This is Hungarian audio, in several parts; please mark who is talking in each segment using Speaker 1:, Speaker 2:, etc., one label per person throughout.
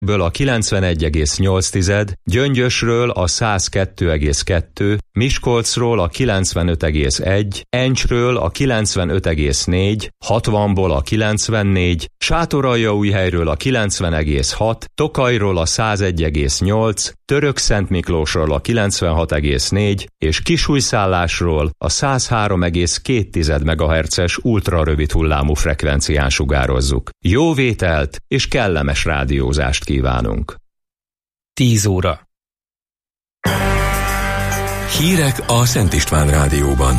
Speaker 1: ből a 91,8, Gyöngyösről a 102,2, Miskolcról a 95,1, Encsről a 95,4, 60-ból a 94, Sátoraljaújhelyről a 90,6, Tokajról a 101,8, Törökszentmiklósról a 96,4 és Kisújszállásról a 103,2 MHz-es ultrarövid hullámú frekvencián sugározzuk. Jó vételt és kellemes rádiózást kívánunk.
Speaker 2: 10 óra.
Speaker 3: Hírek a Szent István Rádióban.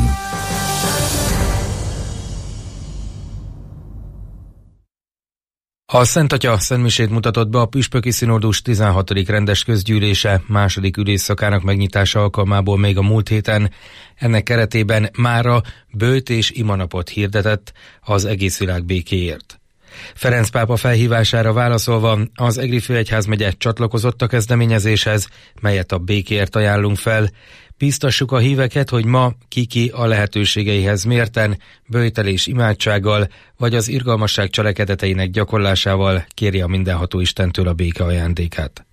Speaker 2: A Szent Atya szentmisét mutatott be a Püspöki Szinódus 16. rendes közgyűlése második ülésszakának megnyitása alkalmából még a múlt héten. Ennek keretében mára böjt és imanapot hirdetett az egész világ békéért. Ferenc pápa felhívására válaszolva az Egri főegyházmegye csatlakozott a kezdeményezéshez, melyet a békéért ajánlunk fel. Bíztassuk a híveket, hogy ma ki a lehetőségeihez mérten, böjtel és imádsággal, vagy az irgalmasság cselekedeteinek gyakorlásával kéri a mindenható Istentől a béke ajándékát.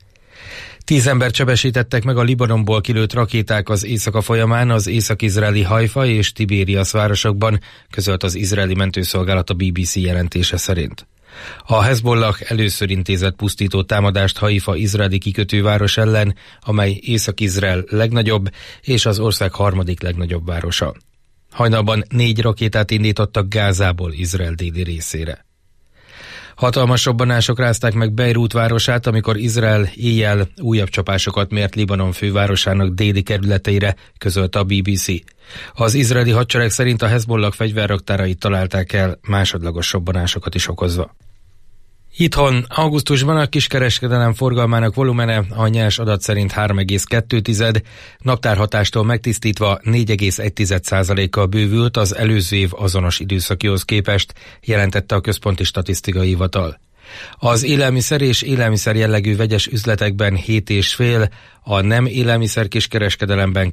Speaker 2: 10 embert sebesítettek meg a Libanonból kilőtt rakéták az éjszaka folyamán az észak-izraeli Haifa és Tibérias városokban, közölt az izraeli mentőszolgálat a BBC jelentése szerint. A Hezbollah először intézett pusztító támadást Haifa izraeli kikötőváros ellen, amely Észak-Izrael legnagyobb és az ország harmadik legnagyobb városa. Hajnalban 4 rakétát indítottak Gázából Izrael déli részére. Hatalmas robbanások rázták meg Beirut városát, amikor Izrael éjjel újabb csapásokat mért Libanon fővárosának déli kerületeire, közölte a BBC. Az izraeli hadsereg szerint a Hezbollah fegyverraktárait találták el másodlagos robbanásokat is okozva. Itthon augusztusban a kiskereskedelem forgalmának volumene a nyers adat szerint 3,2, naptárhatástól megtisztítva 4,1%-kal bővült az előző év azonos időszakihoz képest, jelentette a Központi Statisztikai Hivatal. Az élelmiszer és élelmiszer jellegű vegyes üzletekben 7,5, a nem élelmiszer kiskereskedelemben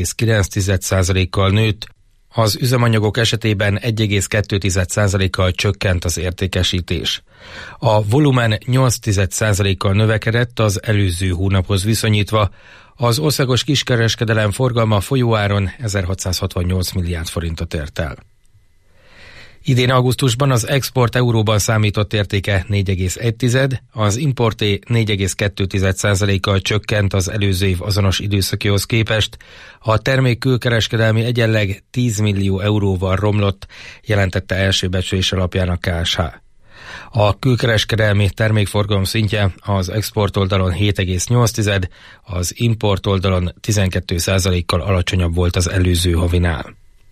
Speaker 2: 2,9%-kal nőtt, az üzemanyagok esetében 1,2%-kal csökkent az értékesítés. A volumen 8%-kal növekedett az előző hónaphoz viszonyítva, az országos kiskereskedelem forgalma folyóáron 1668 milliárd forintot ért el. Idén augusztusban az export euróban számított értéke 4,1, az importé 4,2%-kal csökkent az előző év azonos időszakihoz képest, a termék külkereskedelmi egyenleg 10 millió euróval romlott, jelentette első becslés alapján a KSH. A külkereskedelmi termékforgalom szintje az export oldalon 7,8, az import oldalon 12%-kal alacsonyabb volt az előző havinál.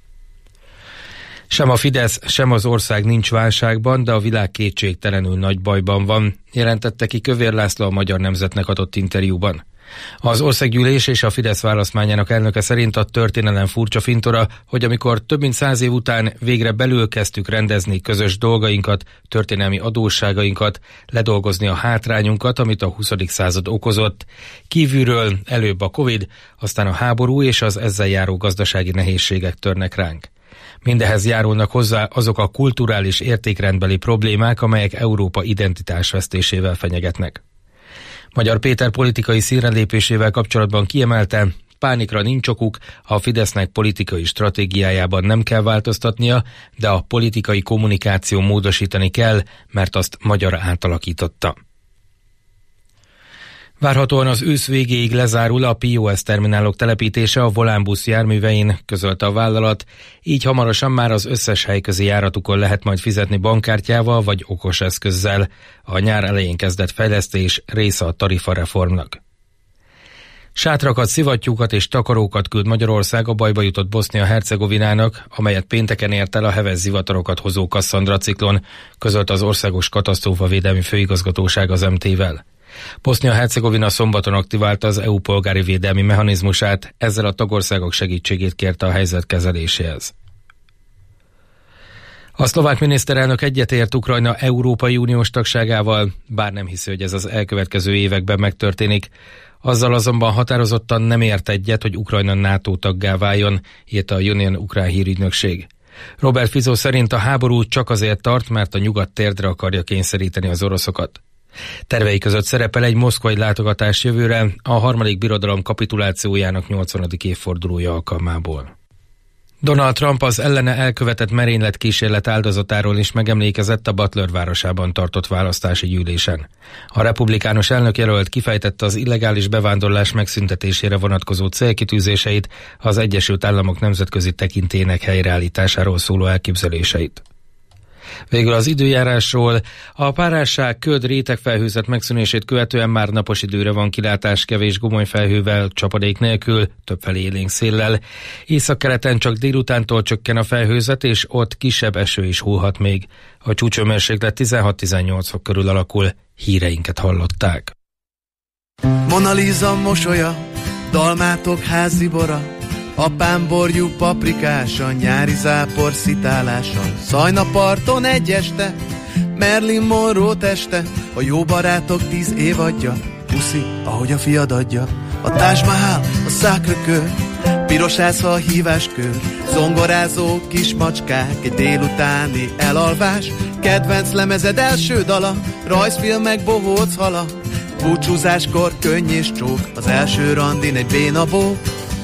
Speaker 2: Sem a Fidesz, sem az ország nincs válságban, de a világ kétségtelenül nagy bajban van, jelentette ki Kövér László a Magyar Nemzetnek adott interjúban. Az Országgyűlés és a Fidesz választmányának elnöke szerint a történelem furcsa fintora, hogy amikor több mint 100 év után végre belül kezdtük rendezni közös dolgainkat, történelmi adósságainkat, ledolgozni a hátrányunkat, amit a 20. század okozott, kívülről előbb a Covid, aztán a háború és az ezzel járó gazdasági nehézségek törnek ránk. Mindehez járulnak hozzá azok a kulturális értékrendbeli problémák, amelyek Európa identitásvesztésével fenyegetnek. Magyar Péter politikai színrelépésével kapcsolatban kiemelte, pánikra nincs okuk, a Fidesznek politikai stratégiájában nem kell változtatnia, de a politikai kommunikáció módosítani kell, mert azt magyar átalakította. Várhatóan az ősz végéig lezárul a POS terminálok telepítése a Volánbusz járművein, közölte a vállalat, így hamarosan már az összes helyközi járatukon lehet majd fizetni bankkártyával vagy okos eszközzel. A nyár elején kezdett fejlesztés része a tarifareformnak. Sátrakat, szivattyúkat és takarókat küld Magyarország a bajba jutott Bosznia-Hercegovinának, amelyet pénteken ért el a heves zivatarokat hozó Kasszandra ciklon, közölt az Országos Katasztrófavédelmi Főigazgatóság az MT-vel. Bosznia-Hercegovina szombaton aktiválta az EU polgári védelmi mechanizmusát, ezzel a tagországok segítségét kérte a helyzet kezeléséhez. A szlovák miniszterelnök egyetért Ukrajna Európai Uniós tagságával, bár nem hiszi, hogy ez az elkövetkező években megtörténik. Azzal azonban határozottan nem ért egyet, hogy Ukrajna NATO taggá váljon, írta a Union ukrán hírügynökség. Robert Fico szerint a háború csak azért tart, mert a nyugat térdre akarja kényszeríteni az oroszokat. Tervei között szerepel egy moszkvai látogatás jövőre a harmadik birodalom kapitulációjának 80. évfordulója alkalmából. Donald Trump az ellene elkövetett merénylet kísérlet áldozatáról is megemlékezett a Butler városában tartott választási gyűlésen. A republikánus elnökjelölt kifejtette az illegális bevándorlás megszüntetésére vonatkozó célkitűzéseit, az Egyesült Államok nemzetközi tekintélyének helyreállításáról szóló elképzeléseit. Végül az időjárásról: a párásság, köd, rétegfelhőzet megszűnését követően már napos időre van kilátás, kevés gomolyfelhővel, csapadék nélkül, többfelé élénk széllel. Északkeleten csak délutántól csökken a felhőzet, és ott kisebb eső is hullhat még. A csúcshőmérséklet 16-18 fok körül alakul. Híreinket hallották.
Speaker 4: Mona Lisa mosolya, dalmátok házibora, apám borjú paprikása, nyári zápor szitálása, Szajnaparton egy este, Marilyn Monroe teste, a jó barátok 10 évadja, puszi, ahogy a fiad adja, a Taj Mahal, a Sacré-Cœur, piros ászha a híváskör, zongorázó kismacskák, egy délutáni elalvás, kedvenc lemezed első dala, rajzfilmek bohóc hala, búcsúzáskor könny és csók, az első randin egy bénabó.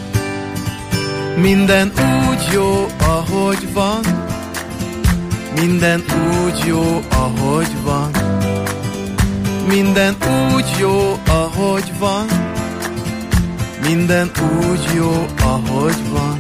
Speaker 4: Minden úgy jó, ahogy van, minden úgy jó, ahogy van, minden úgy jó, ahogy van, minden úgy jó, ahogy van.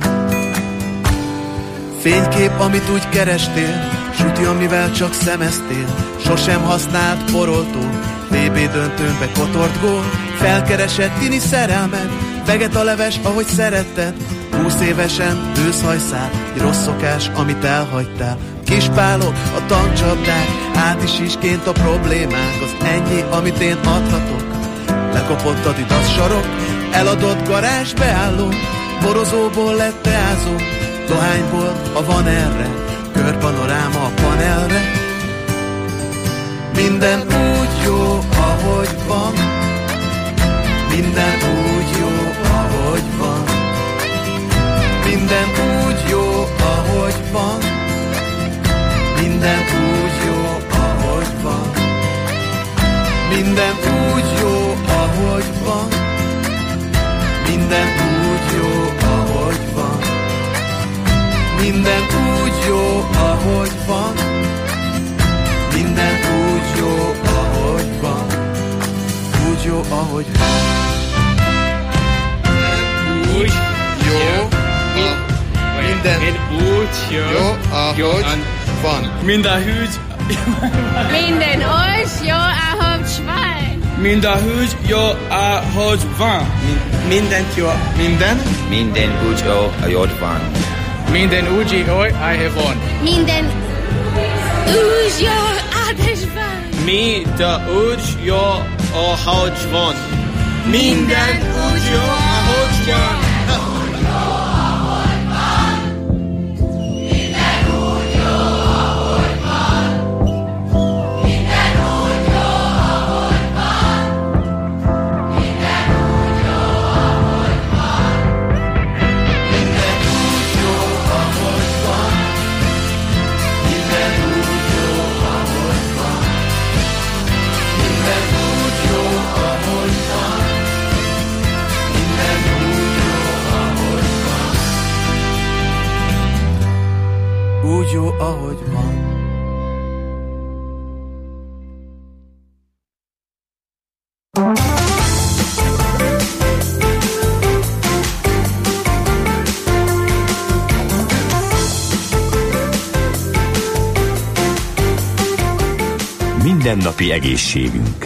Speaker 4: Fénykép, amit úgy kerestél, süti, amivel csak szemeztél, sosem használt poroltó, VB döntőnbe kotort gól, felkeresett tini szerelmed, vegetaleves, ahogy szeretted, 20 évesen őszhajszál, egy rossz szokás, amit elhagytál. Kispálok, a tankcsapdák, át is isként a problémák, az ennyi, amit én adhatok. Lekopott Adidas sarok, eladott garázs beálló, borozóból lett teázó, dohányból, ha van erre, körpanoráma a panelre. Minden úgy jó, ahogy van, minden úgy jó, ahogy van, minden úgy jó, ahogy van, minden úgy jó, ahogy van, minden úgy jó, ahogy van, minden úgy jó, ahogy van, minden úgy jó, ahogy van, minden úgy jó, ahogy van, úgy jó, ahogy van.
Speaker 5: Úgy jó, minden úgy jó, ahogy van. Minden úgy
Speaker 6: minden úgy jó, ahogy van.
Speaker 5: minden úgy jó, ahogy van.
Speaker 4: Mindent jó, minden
Speaker 7: úgy jó, ahogy van.
Speaker 5: Minden úgy jó, ahogy van.
Speaker 6: Minden úgy jó, ahogy van.
Speaker 5: Minden úgy jó, ahogy van. Minden úgy jó, ahogy van.
Speaker 4: úgy jó, ahogy van.
Speaker 3: Mindennapi egészségünk.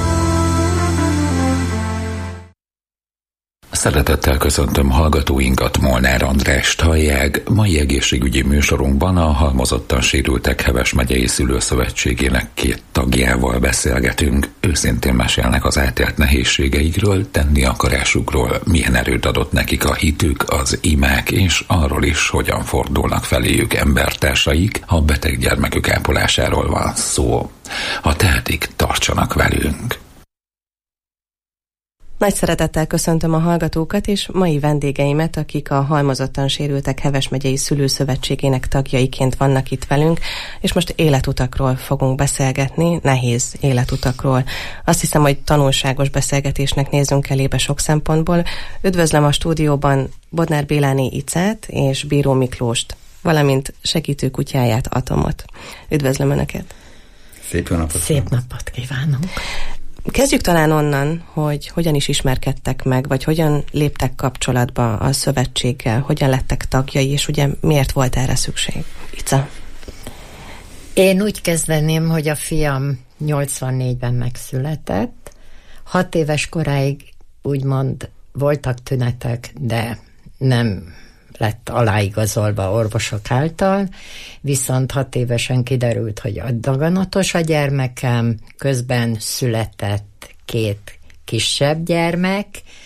Speaker 3: Szeretettel köszöntöm hallgatóinkat, Molnár Andrást hallják. Mai egészségügyi műsorunkban a Halmozottan Sérültek Heves megyei szülőszövetségének 2 tagjával beszélgetünk. Őszintén mesélnek az átélt nehézségeikről, tenni akarásukról, milyen erőt adott nekik a hitük, az imák, és arról is, hogyan fordulnak feléjük embertársaik, ha beteg gyermekük ápolásáról van szó. Ha tehetik, tartsanak velünk!
Speaker 8: Nagy szeretettel köszöntöm a hallgatókat és mai vendégeimet, akik a Halmozottan Sérültek Heves megyei Szülőszövetségének tagjaiként vannak itt velünk, és most életutakról fogunk beszélgetni, nehéz életutakról. Azt hiszem, hogy tanulságos beszélgetésnek nézzünk elébe sok szempontból. Üdvözlöm a stúdióban Bodnár Béláné Icát és Bíró Miklóst, valamint segítő kutyáját, Atomot. Üdvözlöm Önöket!
Speaker 9: Szép jó napot!
Speaker 10: Szép napot kívánunk!
Speaker 8: Kezdjük talán onnan, hogy hogyan is ismerkedtek meg, vagy hogyan léptek kapcsolatba a szövetséggel, hogyan lettek tagjai, és ugye miért volt erre szükség? Ica?
Speaker 10: Én úgy kezdeném, hogy a fiam 84-ben megszületett. 6 éves koráig úgymond voltak tünetek, de nem lett aláigazolva orvosok által, viszont 6 évesen kiderült, hogy daganatos a gyermekem, közben született 2 kisebb gyermek,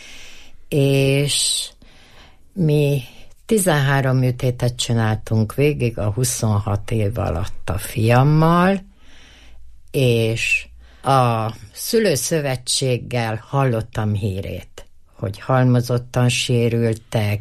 Speaker 10: és mi 13 műtétet csináltunk végig a 26 év alatt a fiammal, és a szülőszövetséggel hallottam hírét, hogy halmozottan sérültek.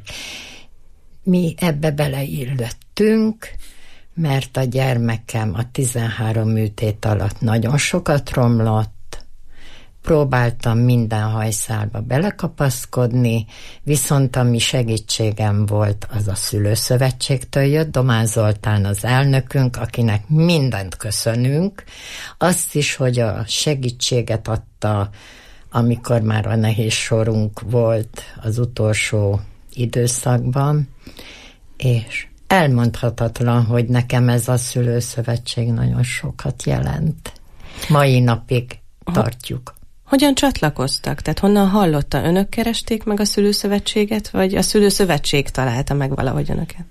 Speaker 10: Mi ebbe beleillettünk, mert a gyermekem a 13 műtét alatt nagyon sokat romlott, próbáltam minden hajszálba belekapaszkodni, viszont ami segítségem volt, az a szülőszövetségtől jött, Domán Zoltán az elnökünk, akinek mindent köszönünk, azt is, hogy a segítséget adta, amikor már a nehéz sorunk volt az utolsó időszakban, és elmondhatatlan, hogy nekem ez a szülőszövetség nagyon sokat jelent. Mai napig tartjuk.
Speaker 8: Hogyan csatlakoztak? Tehát honnan hallotta? Önök keresték meg a szülőszövetséget, vagy a szülőszövetség találta meg valahogy önöket?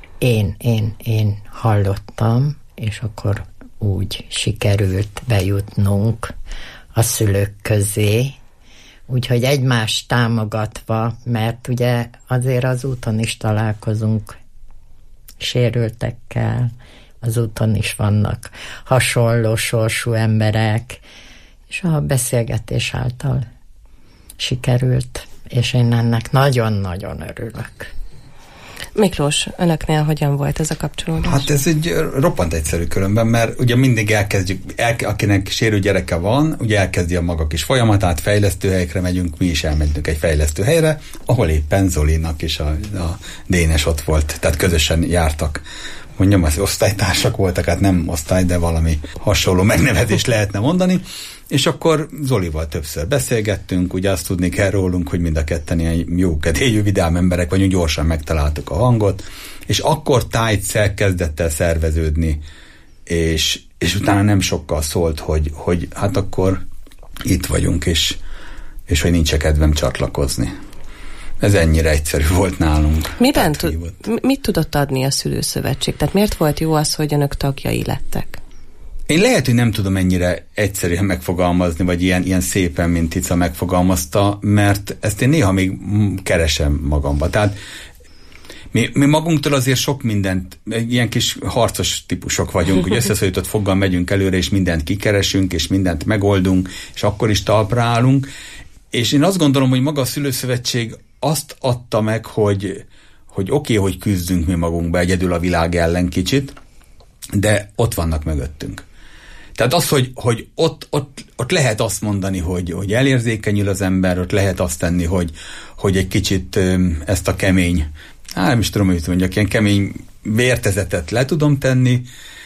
Speaker 10: Én hallottam, és akkor úgy sikerült bejutnunk a szülők közé, úgyhogy egymást támogatva, mert ugye azért az úton is találkozunk sérültekkel, az úton is vannak hasonló sorsú emberek, és a beszélgetés által sikerült, és én ennek nagyon-nagyon örülök.
Speaker 8: Miklós, önöknél hogyan volt ez a kapcsolódás?
Speaker 9: Hát ez egy roppant egyszerű különben, mert ugye mindig akinek sérült gyereke van, ugye elkezdi a maga kis folyamatát, fejlesztőhelyekre megyünk, mi is elmentünk egy fejlesztőhelyre, ahol éppen Zolinak és a Dénes ott volt, tehát közösen jártak. Mondjam, az osztálytársak voltak, hát nem osztály, de valami hasonló megnevezést lehetne mondani, és akkor Zolival többször beszélgettünk, ugye azt tudni kell rólunk, hogy mind a ketten ilyen jókedélyű, vidám emberek vagyunk, gyorsan megtaláltuk a hangot, és akkor tájtszer kezdett el szerveződni, és utána nem sokkal szólt, hogy hát akkor itt vagyunk, és hogy nincs kedvem csatlakozni. Ez ennyire egyszerű volt nálunk.
Speaker 8: Mit tudott adni a szülőszövetség? Tehát miért volt jó az, hogy önök tagjai lettek?
Speaker 9: Én lehet, hogy nem tudom ennyire egyszerűen megfogalmazni, vagy ilyen szépen, mint Ica megfogalmazta, mert ezt én néha még keresem magamba. Tehát mi magunktól azért sok mindent, ilyen kis harcos típusok vagyunk, hogy összeszorított foggal megyünk előre, és mindent kikeresünk, és mindent megoldunk, és akkor is talpra állunk. És én azt gondolom, hogy maga a szülőszövetség azt adta meg, hogy oké, hogy küzdünk mi magunkba egyedül a világ ellen kicsit, de ott vannak mögöttünk. Tehát az, hogy ott lehet azt mondani, hogy elérzékenyül az ember, ott lehet azt tenni, hogy egy kicsit ezt a kemény, nem is tudom, hogy mondjak, ilyen kemény vértezetet le tudom tenni,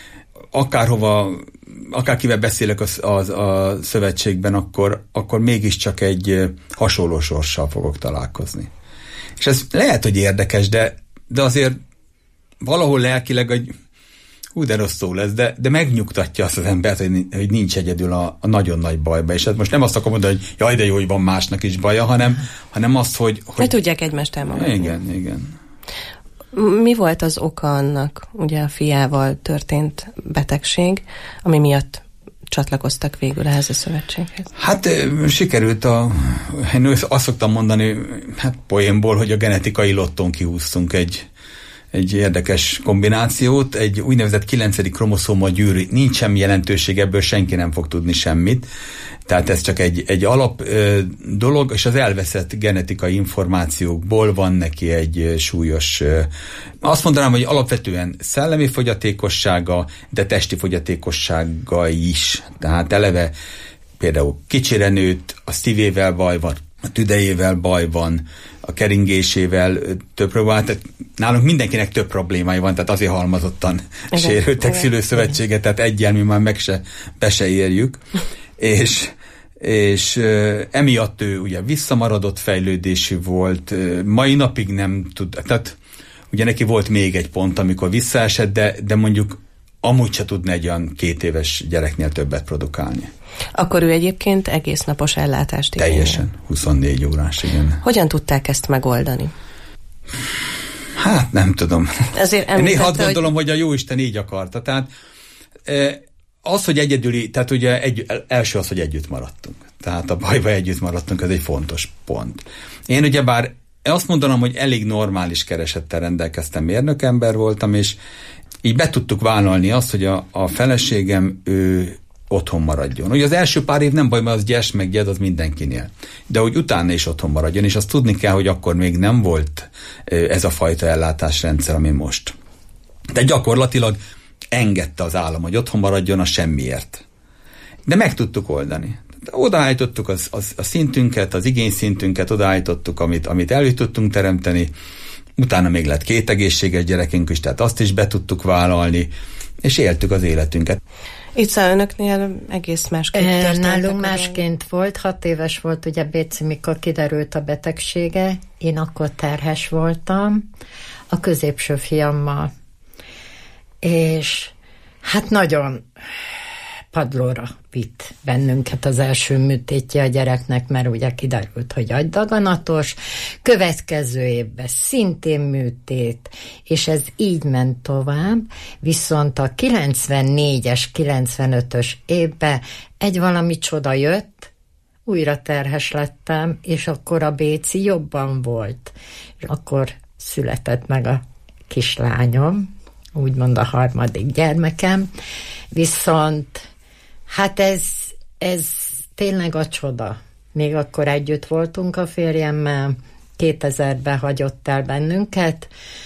Speaker 9: akárkivel beszélek a szövetségben, akkor mégiscsak egy hasonló sorssal fogok találkozni. És ez lehet, hogy érdekes, de azért valahol lelkileg de rossz szó lesz, de megnyugtatja azt az embert, hogy nincs egyedül a nagyon nagy bajba. És hát most nem azt akarom mondani, hogy jaj, de jó, hogy van másnak is baja, hanem azt, hogy
Speaker 8: tudják egymást támogatni.
Speaker 9: Igen.
Speaker 8: Mi volt az oka annak, ugye a fiával történt betegség, ami miatt csatlakoztak végül ehhez a szövetséghez? Hát
Speaker 9: sikerült én azt szoktam mondani, poénból, hogy a genetikai lotton kihúztunk egy érdekes kombinációt, egy úgynevezett 9. kromoszóma gyűrű. Nincs semmi jelentőség, ebből senki nem fog tudni semmit. Tehát ez csak egy alap dolog, és az elveszett genetikai információkból van neki egy súlyos, azt mondanám, hogy alapvetően szellemi fogyatékossága, de testi fogyatékossága is. Tehát eleve például kicsire nőtt, a szívével baj van, a tüdejével baj van, a keringésével több probléma, tehát nálunk mindenkinek több problémája van, tehát azért halmazottan sérültek szülőszövetsége, tehát egyel mi már be se érjük, és emiatt ő ugye visszamaradott fejlődésű volt, mai napig nem tud, tehát ugye neki volt még egy pont, amikor visszaesett, de mondjuk amúgy se tudna egy olyan 2 éves gyereknél többet produkálni.
Speaker 8: Akkor ő egyébként egész napos ellátást igényel.
Speaker 9: Teljesen, 24 órás, igen.
Speaker 8: Hogyan tudták ezt megoldani?
Speaker 9: Hát nem tudom.
Speaker 8: Én
Speaker 9: néha azt gondolom, hogy a Jóisten így akarta. Tehát az, hogy egyedüli, tehát ugye első az, hogy együtt maradtunk. Tehát a bajba együtt maradtunk, ez egy fontos pont. Én ugyebár azt mondanom, hogy elég normális keresettel rendelkeztem, mérnökember voltam, és így be tudtuk vállalni azt, hogy a feleségem ő otthon maradjon. Ugye az első pár év nem baj, mert az gyers meg gyed, az mindenkinél. De hogy utána is otthon maradjon, és azt tudni kell, hogy akkor még nem volt ez a fajta ellátásrendszer, ami most. De gyakorlatilag engedte az állam, hogy otthon maradjon a semmiért. De meg tudtuk oldani. Odaállítottuk a szintünket, az igényszintünket, odaállítottuk, amit elő tudtunk teremteni. Utána még lett 2 egészséges gyerekünk is, tehát azt is be tudtuk vállalni, és éltük az életünket.
Speaker 8: Itt önöknél egész másként történt.
Speaker 10: Nálunk másként volt, 6 éves volt ugye Béci, mikor kiderült a betegsége, én akkor terhes voltam, a középső fiammal, és hát nagyon padlóra vitt bennünket az első műtétje a gyereknek, mert ugye kiderült, hogy agydaganatos, következő évben szintén műtét, és ez így ment tovább, viszont a 94-es, 95-ös évben egy valami csoda jött, újra terhes lettem, és akkor a Béci jobban volt. Akkor született meg a kislányom, úgymond a 3. gyermekem, viszont hát ez tényleg a csoda. Még akkor együtt voltunk a férjemmel, 2000-ben hagyott el bennünket,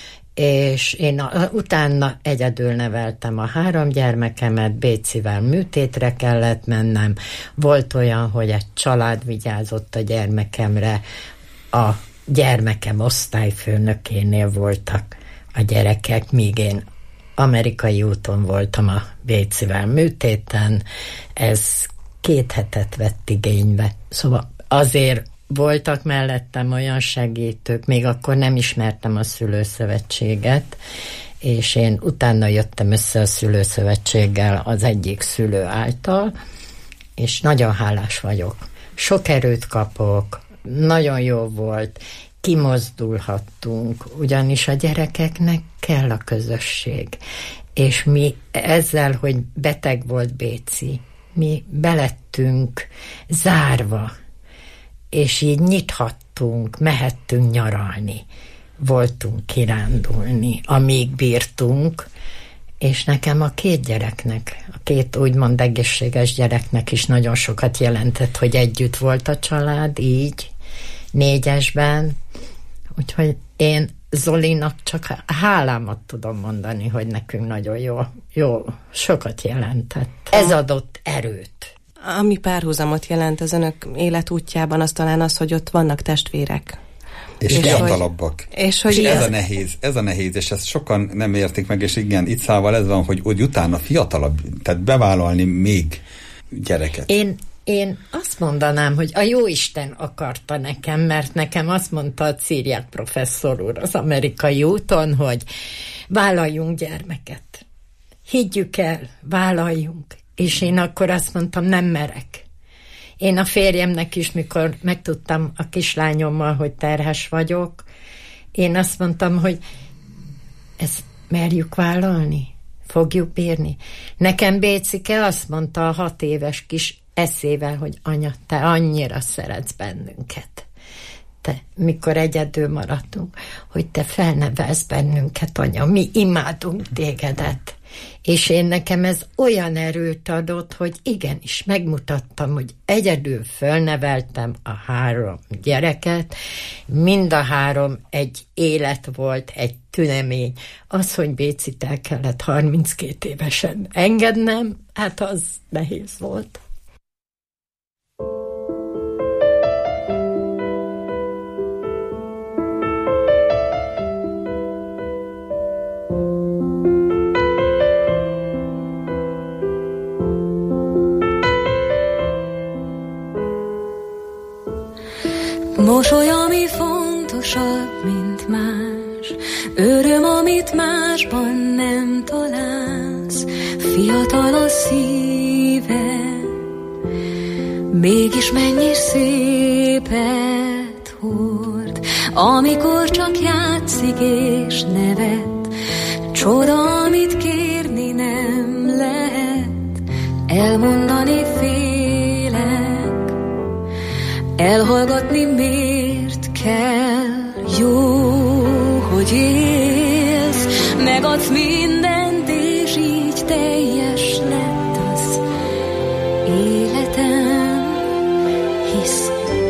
Speaker 10: és én utána egyedül neveltem a 3 gyermekemet, Bécivel műtétre kellett mennem. Volt olyan, hogy egy család vigyázott a gyermekemre, a gyermekem osztályfőnökénél voltak a gyerekek, míg én amerikai úton voltam a Bécivel műtéten, ez 2 hetet vett igénybe. Szóval azért voltak mellettem olyan segítők, még akkor nem ismertem a szülőszövetséget, és én utána jöttem össze a szülőszövetséggel az egyik szülő által, és nagyon hálás vagyok. Sok erőt kapok, nagyon jó volt, kimozdulhattunk, ugyanis a gyerekeknek kell a közösség. És mi ezzel, hogy beteg volt Béci, mi belettünk zárva, és így nyithattunk, mehettünk nyaralni, voltunk kirándulni, amíg bírtunk, és nekem a 2 gyereknek, a 2 úgymond egészséges gyereknek is nagyon sokat jelentett, hogy együtt volt a család, így, 4-esben, úgyhogy én Zolinak csak hálámat tudom mondani, hogy nekünk nagyon jó sokat jelentett. Ez adott erőt.
Speaker 8: Ami párhuzamot jelent az önök életútjában, az talán az, hogy ott vannak testvérek.
Speaker 9: És fiatalabbak.
Speaker 8: És
Speaker 9: ez a nehéz, és ezt sokan nem értik meg, és igen, itt szával ez van, hogy utána fiatalabb, tehát bevállalni még gyereket.
Speaker 10: Én azt mondanám, hogy a Jóisten akarta nekem, mert nekem azt mondta a Ciriák professzor úr az amerikai úton, hogy vállaljunk gyermeket. Higgyük el, vállaljunk. És én akkor azt mondtam, nem merek. Én a férjemnek is, mikor megtudtam a kislányommal, hogy terhes vagyok, én azt mondtam, hogy ezt merjük vállalni? Fogjuk bírni? Nekem Bécike azt mondta a 6 éves kis eszével, hogy anya, te annyira szeretsz bennünket. felelte, mikor egyedül maradtunk, hogy te felnevelsz bennünket, anya, mi imádunk tégedet. És nekem ez olyan erőt adott, hogy igenis megmutattam, hogy egyedül fölneveltem a 3 gyereket, mind a 3 egy élet volt, egy tünemény. Az, hogy Bécit el kellett 32 évesen engednem, hát az nehéz volt.
Speaker 11: Mosoly, ami fontosabb, mint más, öröm, amit másban nem találsz, fiatal a szíve, mégis mennyi szépet hord, amikor csak játszik és nevet, csoda, amit kérni nem lehet, elmondani félek, elhallgatni miért kell, jó, hogy élsz, megadsz mindent, és így teljes lett az életem, hisz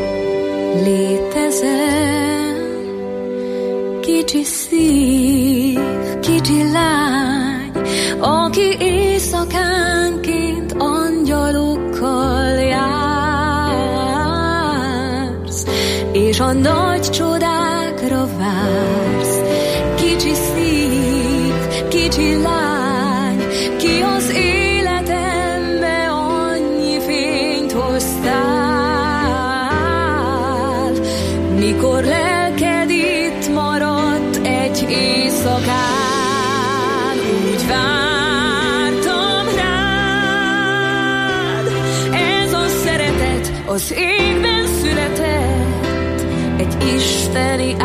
Speaker 11: létezem, kicsi szív, kicsi lány, aki éjszakánként angyalokkal jár, és a nagy csodákra vársz. Kicsi szív, kicsi lány, ki az életembe annyi fényt hoztál, mikor lelked itt maradt egy éjszakán, úgy vártam rád, ez a szeretet az égben született, egy isteni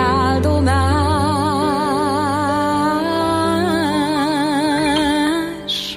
Speaker 11: áldomás.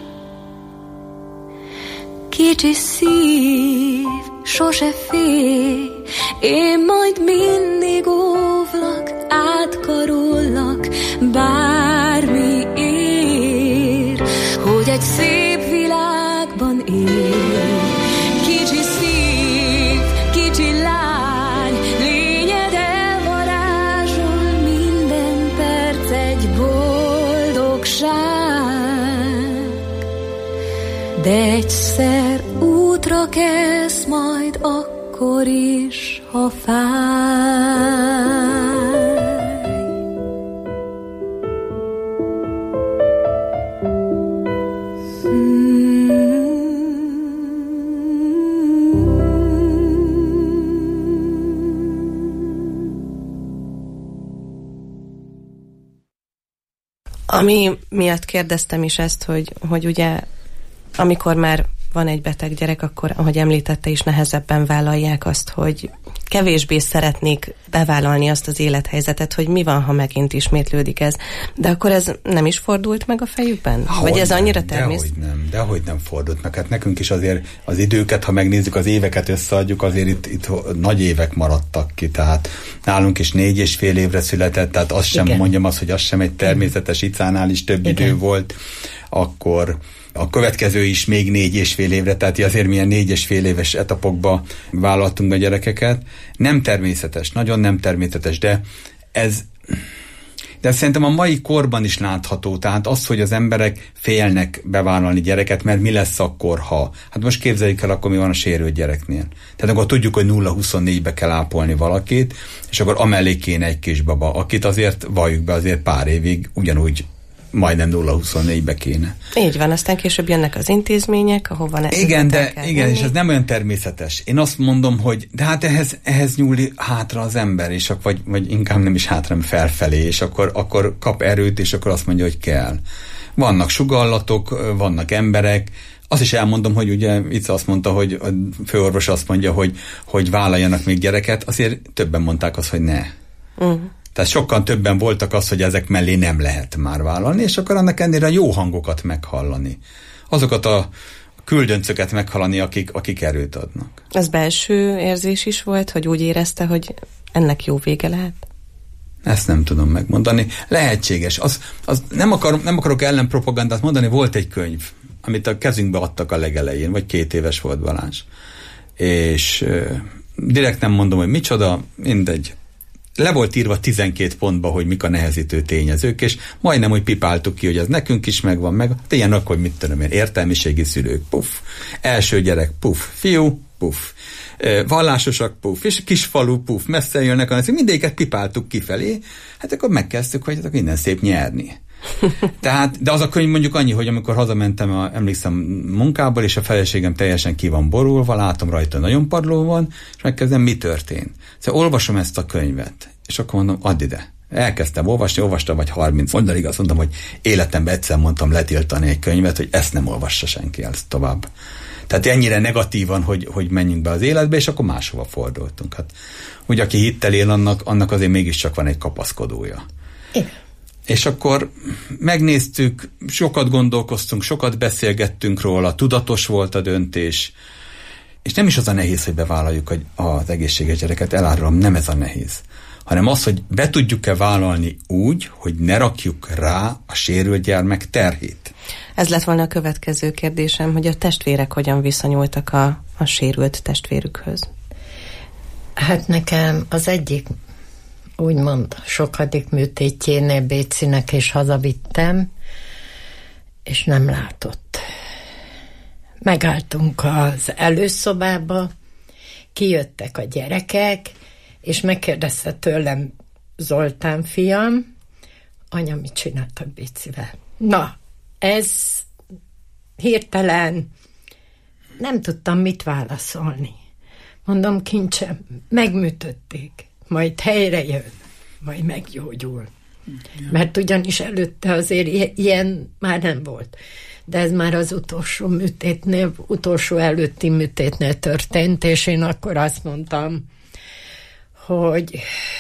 Speaker 11: Kicsi szív, sose félj, én majd mindig óvlak, átkarollak, bármi ér, hogy egy szép világban él. Kicsi szív, kicsi lány, lényed elvarázsol, minden perc egy boldogság, de egyszer útra kezd majd akkor is, ha fáj.
Speaker 8: Ami miatt kérdeztem is ezt, hogy ugye amikor már van egy beteg gyerek, akkor, ahogy említette is, nehezebben vállalják azt, hogy kevésbé szeretnék bevállalni azt az élethelyzetet, hogy mi van, ha megint ismétlődik ez. De akkor ez nem is fordult meg a fejükben? Vagy ez annyira természetes?
Speaker 9: Dehogy nem fordult meg. Hát nekünk is azért az időket, ha megnézzük, az éveket összeadjuk, azért itt nagy évek maradtak ki. Tehát nálunk is 4,5 évre született, tehát azt sem mondjam azt, hogy az sem egy természetes, Icánál is több idő volt. Akkor a következő is még 4,5 évre, tehát azért milyen 4,5 éves etapokba vállaltunk be gyerekeket. Nem természetes, nagyon nem természetes, de szerintem a mai korban is látható, tehát az, hogy az emberek félnek bevállalni gyereket, mert mi lesz akkor, ha... Hát most képzeljük el, akkor mi van a sérült gyereknél. Tehát akkor tudjuk, hogy 0-24-be kell ápolni valakit, és akkor amellé kéne egy kisbaba, akit azért valljuk be azért pár évig ugyanúgy majdnem 0-24-be kéne.
Speaker 8: Így van, aztán később jönnek az intézmények, ahova
Speaker 9: igen, és ez nem olyan természetes. Én azt mondom, hogy de hát ehhez nyúli hátra az ember, és vagy inkább nem is hátra, hanem felfelé, és akkor kap erőt, és akkor azt mondja, hogy kell. Vannak sugallatok, vannak emberek, azt is elmondom, hogy ugye itt azt mondta, hogy a főorvos azt mondja, hogy vállaljanak még gyereket, azért többen mondták azt, hogy ne. Tehát sokkal többen voltak az, hogy ezek mellé nem lehet már vállalni, és akkor annak ennél a jó hangokat meghallani. Azokat a küldöncöket meghalani, akik erőt adnak.
Speaker 8: Ez belső érzés is volt, hogy úgy érezte, hogy ennek jó vége lehet?
Speaker 9: Ezt nem tudom megmondani. Lehetséges. Nem akarok ellenpropagandát mondani, volt egy könyv, amit a kezünkbe adtak a legelején, vagy 2 éves volt Balázs. És direkt nem mondom, hogy micsoda, mindegy. Le volt írva 12 pontba, hogy mik a nehezítő tényezők, és majdnem, hogy pipáltuk ki, hogy ez nekünk is megvan, meg ilyenek, hogy mit tudom én, értelmiségi szülők, puff. Első gyerek, puff. Fiú, puff. Vallásosak, puff. És kisfalu, puff. Messze jönnek, mindegyiket pipáltuk kifelé, hát akkor megkezdtük, hogy akkor minden szép nyerni. Tehát, de az a könyv mondjuk annyi, hogy amikor hazamentem, emlékszem munkából, és a feleségem teljesen ki van borulva, látom rajta nagyon padló van, és megkezdem, mi történt. Szóval olvasom ezt a könyvet, és akkor mondom, add ide. Elkezdtem olvastam vagy 30 oldalig, azt mondtam, hogy életemben egyszer mondtam letiltani egy könyvet, hogy ezt nem olvassa senki el tovább. Tehát ennyire negatívan, hogy menjünk be az életbe, és akkor máshova fordultunk. Hát, úgy aki hittel él, annak azért mégiscsak van egy kapaszkodója. Igen. És akkor megnéztük, sokat gondolkoztunk, sokat beszélgettünk róla, tudatos volt a döntés, és nem is az a nehéz, hogy bevállaljuk az egészséges gyereket, elárulom, nem ez a nehéz, hanem az, hogy be tudjuk-e vállalni úgy, hogy ne rakjuk rá a sérült gyermek terhét.
Speaker 8: Ez lett volna a következő kérdésem, hogy a testvérek hogyan viszonyultak a sérült testvérükhöz.
Speaker 10: Hát nekem az egyik úgymond sokadik műtétjénél Bécinek és hazavittem, és nem látott. Megálltunk az előszobába, kijöttek a gyerekek, és megkérdezte tőlem Zoltán fiam, anya, mit csináltak Bécivel? Na, ez hirtelen nem tudtam mit válaszolni. Mondom, kincsem, megműtötték, majd helyre jön, majd meggyógyul. Ja. Mert ugyanis előtte azért ilyen már nem volt. De ez már az utolsó előtti műtétnél történt, és én akkor azt mondtam, hogy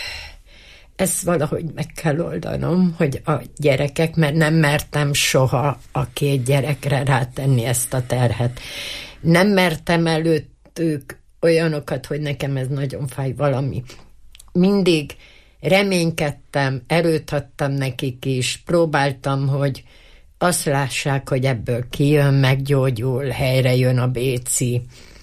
Speaker 10: ezt valahogy meg kell oldanom, hogy a gyerekek, mert nem mertem soha a 2 gyerekre rátenni ezt a terhet. Nem mertem előttük olyanokat, hogy nekem ez nagyon fáj valami. Mindig reménykedtem, erőt adtam nekik is, próbáltam, hogy azt lássák, hogy ebből kijön, meggyógyul, helyre jön a Béci.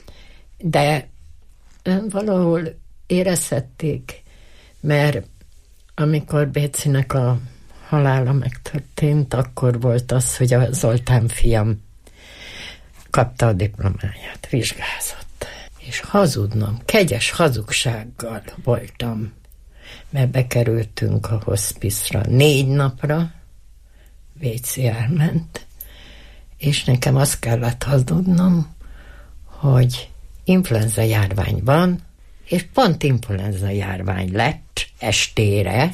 Speaker 10: De valahol érezhették, mert amikor Bécinek a halála megtörtént, akkor volt az, hogy a Zoltán fiam kapta a diplomáját, vizsgázott. És hazudnom, kegyes hazugsággal voltam, mert bekerültünk a hospice-ra 4 napra, WC elment, és nekem azt kellett hazudnom, hogy influenza járvány van, és pont influenza járvány lett estére,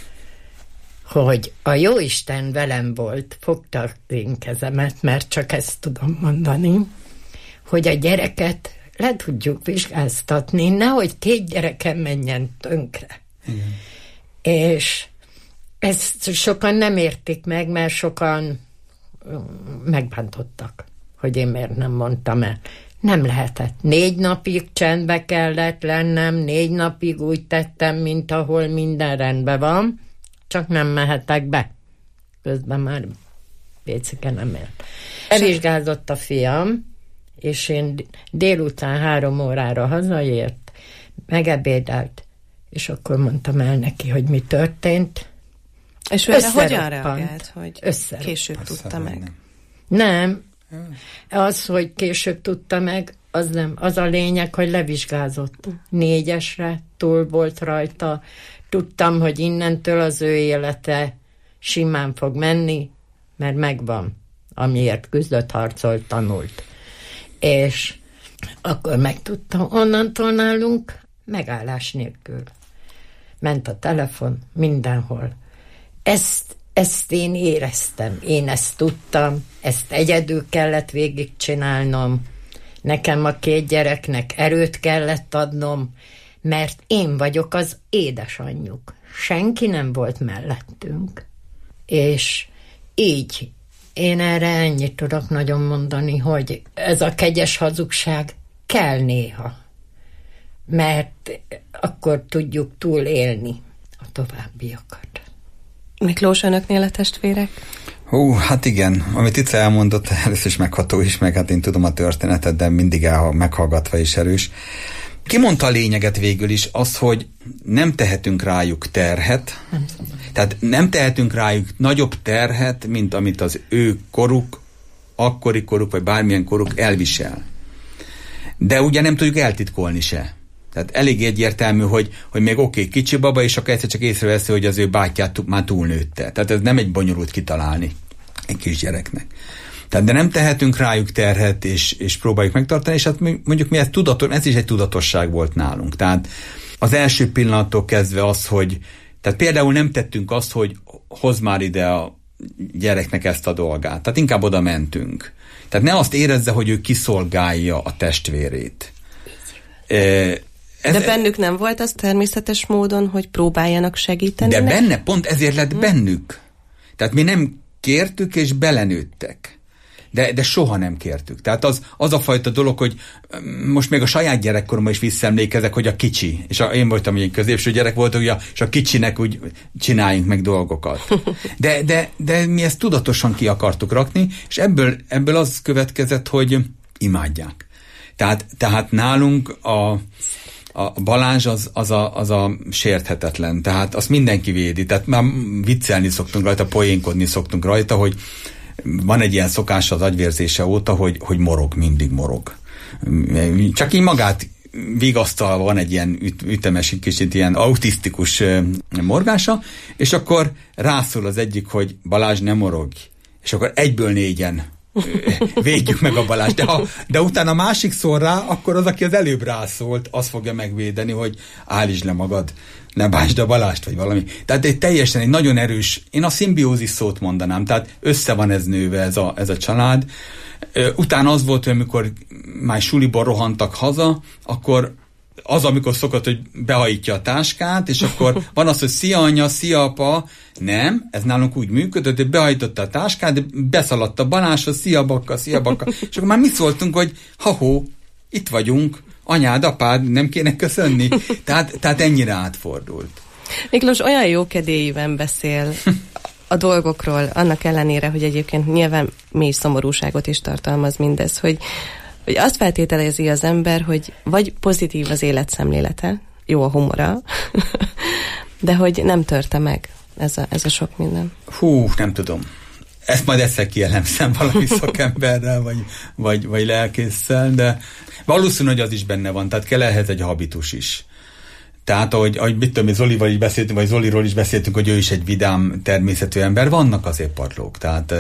Speaker 10: hogy a jóisten velem volt, fogta én kezemet, mert csak ezt tudom mondani, hogy a gyereket le tudjuk vizsgáztatni, nehogy 2 gyerekem menjen tönkre. Igen. És ezt sokan nem értik meg, mert sokan megbántottak, hogy én miért nem mondtam el. Nem lehetett. 4 napig csendbe kellett lennem, 4 napig úgy tettem, mint ahol minden rendben van, csak nem mehetek be. Közben már Bécike nem élt. Elvizsgázott a fiam, és én délután 3 órára hazaért, megebédelt, és akkor mondtam el neki, hogy mi történt.
Speaker 8: És ő hogyan reagált, hogy később tudta meg?
Speaker 10: Nem. Az, hogy később tudta meg, az nem. Az a lényeg, hogy levizsgázott. 4-esre túl volt rajta. Tudtam, hogy innentől az ő élete simán fog menni, mert megvan, amiért küzdött, harcolt, tanult. És akkor megtudtam, onnantól nálunk megállás nélkül. Ment a telefon mindenhol. Ezt én éreztem, én ezt tudtam, ezt egyedül kellett végigcsinálnom. Nekem a 2 gyereknek erőt kellett adnom, mert én vagyok az édesanyjuk. Senki nem volt mellettünk. És így Én erre ennyit tudok nagyon mondani, hogy ez a kegyes hazugság kell néha, mert akkor tudjuk túlélni a továbbiakat.
Speaker 8: Miklós, önöknél a testvérek?
Speaker 9: Hát igen, amit itt elmondott, először is megható is, meg hát én tudom a történetet, de mindig meghallgatva is erős. Ki mondta a lényeget végül is, az, hogy nem tehetünk rájuk terhet, tehát nem tehetünk rájuk nagyobb terhet, mint amit az ő koruk, akkori koruk, vagy bármilyen koruk elvisel. De ugye nem tudjuk eltitkolni se. Tehát elég egyértelmű, hogy még oké, kicsi baba, és akkor egyszer csak észreveszi, hogy az ő bátyját már túlnőtte. Tehát ez nem egy bonyolult kitalálni egy kisgyereknek. Tehát de nem tehetünk rájuk terhet, és próbáljuk megtartani, és hát mondjuk mi ez is egy tudatosság volt nálunk. Tehát az első pillanattól kezdve az, hogy tehát például nem tettünk azt, hogy hozz már ide a gyereknek ezt a dolgát. Tehát inkább oda mentünk. Tehát ne azt érezze, hogy ő kiszolgálja a testvérét.
Speaker 8: De bennük nem volt az természetes módon, hogy próbáljanak segíteni?
Speaker 9: De benne, pont ezért lett bennük. Tehát mi nem kértük, és belenőttek. De soha nem kértük. Tehát az a fajta dolog, hogy most még a saját gyerekkoromban is visszaemlékezek, hogy a kicsi, és én voltam egy középső gyerek voltam, ugye, és a kicsinek úgy csináljunk meg dolgokat. De mi ezt tudatosan ki akartuk rakni, és ebből az következett, hogy imádják. Tehát nálunk a Balázs az a sérthetetlen, tehát azt mindenki védi, tehát már viccelni szoktunk rajta, poénkodni szoktunk rajta, hogy van egy ilyen szokás az agyvérzése óta, hogy morog, mindig morog. Csak így magát vigasztalva van egy ilyen ütemes, kicsit ilyen autisztikus morgása, és akkor rászól az egyik, hogy Balázs, ne morogj. És akkor egyből 4-en védjük meg a Balást. De utána a másik szól rá, akkor az, aki az előbb rászólt, az fogja megvédeni, hogy állítsd le magad, ne bántsd a Balást, vagy valami. Tehát egy nagyon erős, én a szimbiózis szót mondanám, tehát össze van ez nőve ez a család. Utána az volt, hogy amikor már suliból rohantak haza, akkor az, amikor szokott, hogy behajítja a táskát, és akkor van az, hogy szia anya, szia apa, nem, ez nálunk úgy működött, hogy behajtotta a táskát, de beszaladt a Balázshoz, szia bakka, és akkor már mi szóltunk, hogy ha-hó, itt vagyunk, anyád, apád, nem kéne köszönni. Tehát ennyire átfordult.
Speaker 8: Miklós olyan jókedélyűen beszél a dolgokról, annak ellenére, hogy egyébként nyilván mély szomorúságot is tartalmaz mindez, hogy azt feltételezi az ember, hogy vagy pozitív az életszemlélete, jó a humora, de hogy nem törte meg ez a sok minden.
Speaker 9: Nem tudom. Ezt majd egyszer kielemszem valami szakemberrel, vagy lelkésszel, de valószínű, hogy az is benne van, tehát kell ehhez egy habitus is. Tehát, ahogy mit tudom, Zolival is beszéltünk, vagy Zoliról is beszéltünk, hogy ő is egy vidám természetű ember, vannak azért padlók, tehát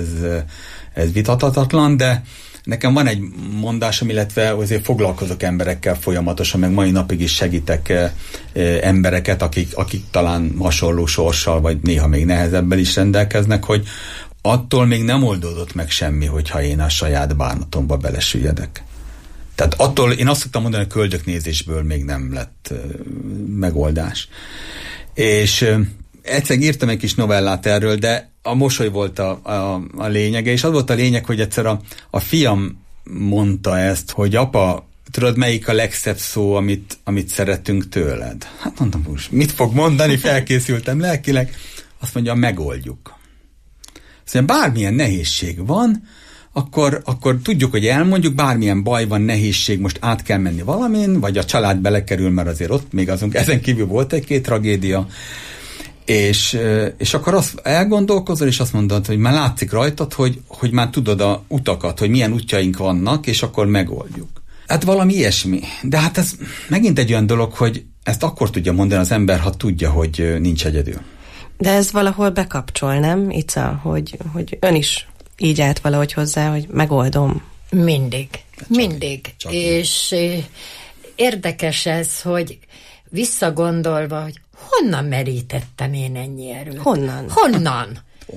Speaker 9: ez vitathatatlan, de nekem van egy mondásom, illetve azért foglalkozok emberekkel folyamatosan, meg mai napig is segítek embereket, akik talán hasonló sorssal, vagy néha még nehezebben is rendelkeznek, hogy attól még nem oldódott meg semmi, hogyha én a saját bánatomba belesüllyedek. Tehát attól én azt szoktam mondani, hogy köldöknézésből még nem lett megoldás. És egyszer írtam egy kis novellát erről, de a mosoly volt a lényege, és az volt a lényeg, hogy egyszer a fiam mondta ezt, hogy apa, tudod, melyik a legszebb szó, amit szeretünk tőled? Hát mondtam, most mit fog mondani? Felkészültem lelkileg. Azt mondja, megoldjuk. Szóval bármilyen nehézség van, akkor tudjuk, hogy elmondjuk, bármilyen baj van, nehézség, most át kell menni valamin, vagy a család belekerül, mert azért ott még azon ezen kívül volt egy-két tragédia, és akkor azt elgondolkozol, és azt mondod, hogy már látszik rajtad, hogy már tudod a utakat, hogy milyen útjaink vannak, és akkor megoldjuk. Hát valami ilyesmi. De hát ez megint egy olyan dolog, hogy ezt akkor tudja mondani az ember, ha tudja, hogy nincs egyedül.
Speaker 8: De ez valahol bekapcsol, nem, Ica, hogy ön is így állt valahogy hozzá, hogy megoldom.
Speaker 10: Mindig. És érdekes ez, hogy visszagondolva, hogy honnan merítettem én ennyi erőt? Honnan?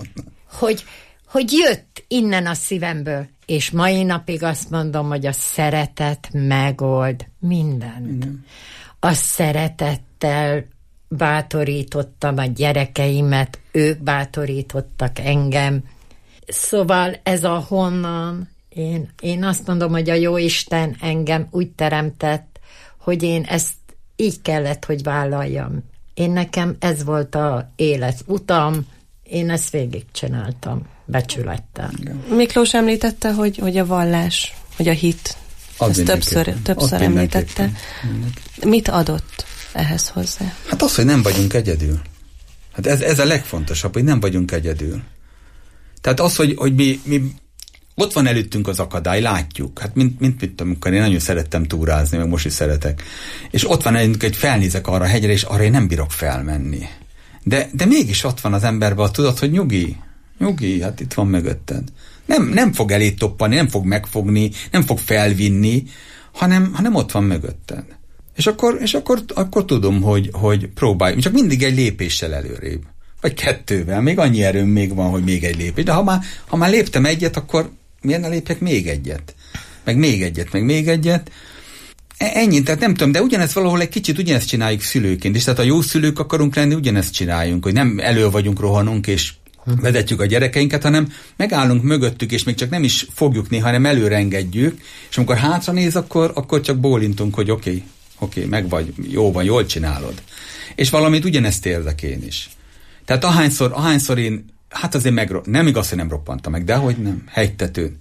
Speaker 10: Hogy jött innen a szívemből, és mai napig azt mondom, hogy a szeretet megold mindent. A szeretettel bátorítottam a gyerekeimet, ők bátorítottak engem, Szóval ez a honnan, én azt mondom, hogy a Jóisten engem úgy teremtett, hogy én ezt így kellett, hogy vállaljam. Nekem ez volt az élet utam, én ezt végigcsináltam, becsülettel.
Speaker 8: Miklós említette, hogy a vallás, hogy a hit, ezt többször említette. Mit adott ehhez hozzá?
Speaker 9: Hát az, hogy nem vagyunk egyedül. Hát ez a legfontosabb, hogy nem vagyunk egyedül. Tehát az, hogy mi ott van előttünk az akadály, látjuk. Hát mint amikor én nagyon szerettem túrázni, meg most is szeretek. És ott van előttünk, hogy felnézek arra a hegyre, és arra én nem bírok felmenni. De mégis ott van az emberben, tudod, hogy nyugi, hát itt van mögötted. Nem fog elé toppani, nem fog megfogni, nem fog felvinni, hanem ott van mögötted. És akkor tudom, hogy próbálj, csak mindig egy lépéssel előrébb. Vagy 2-vel, még annyi erőm még van, hogy még egy lépés. De ha már léptem egyet, akkor miért ne lépjek még egyet? Meg még egyet. Ennyi, tehát nem tudom, de ugyanez valahol egy kicsit ugyanezt csináljuk szülőként. És tehát a jó szülők akarunk lenni, ugyanezt csináljunk, hogy nem elő vagyunk, rohanunk, és vezetjük a gyerekeinket, hanem megállunk mögöttük, és még csak nem is fogjuk néha, hanem előre engedjük, és amikor hátra néz, akkor csak bólintunk, hogy oké, meg vagy, jó van, jól csinálod. És valamit ugyanezt érzek én is. Tehát ahányszor én, hát azért nem igaz, hogy nem roppantam meg, dehogy nem, hegytetőn.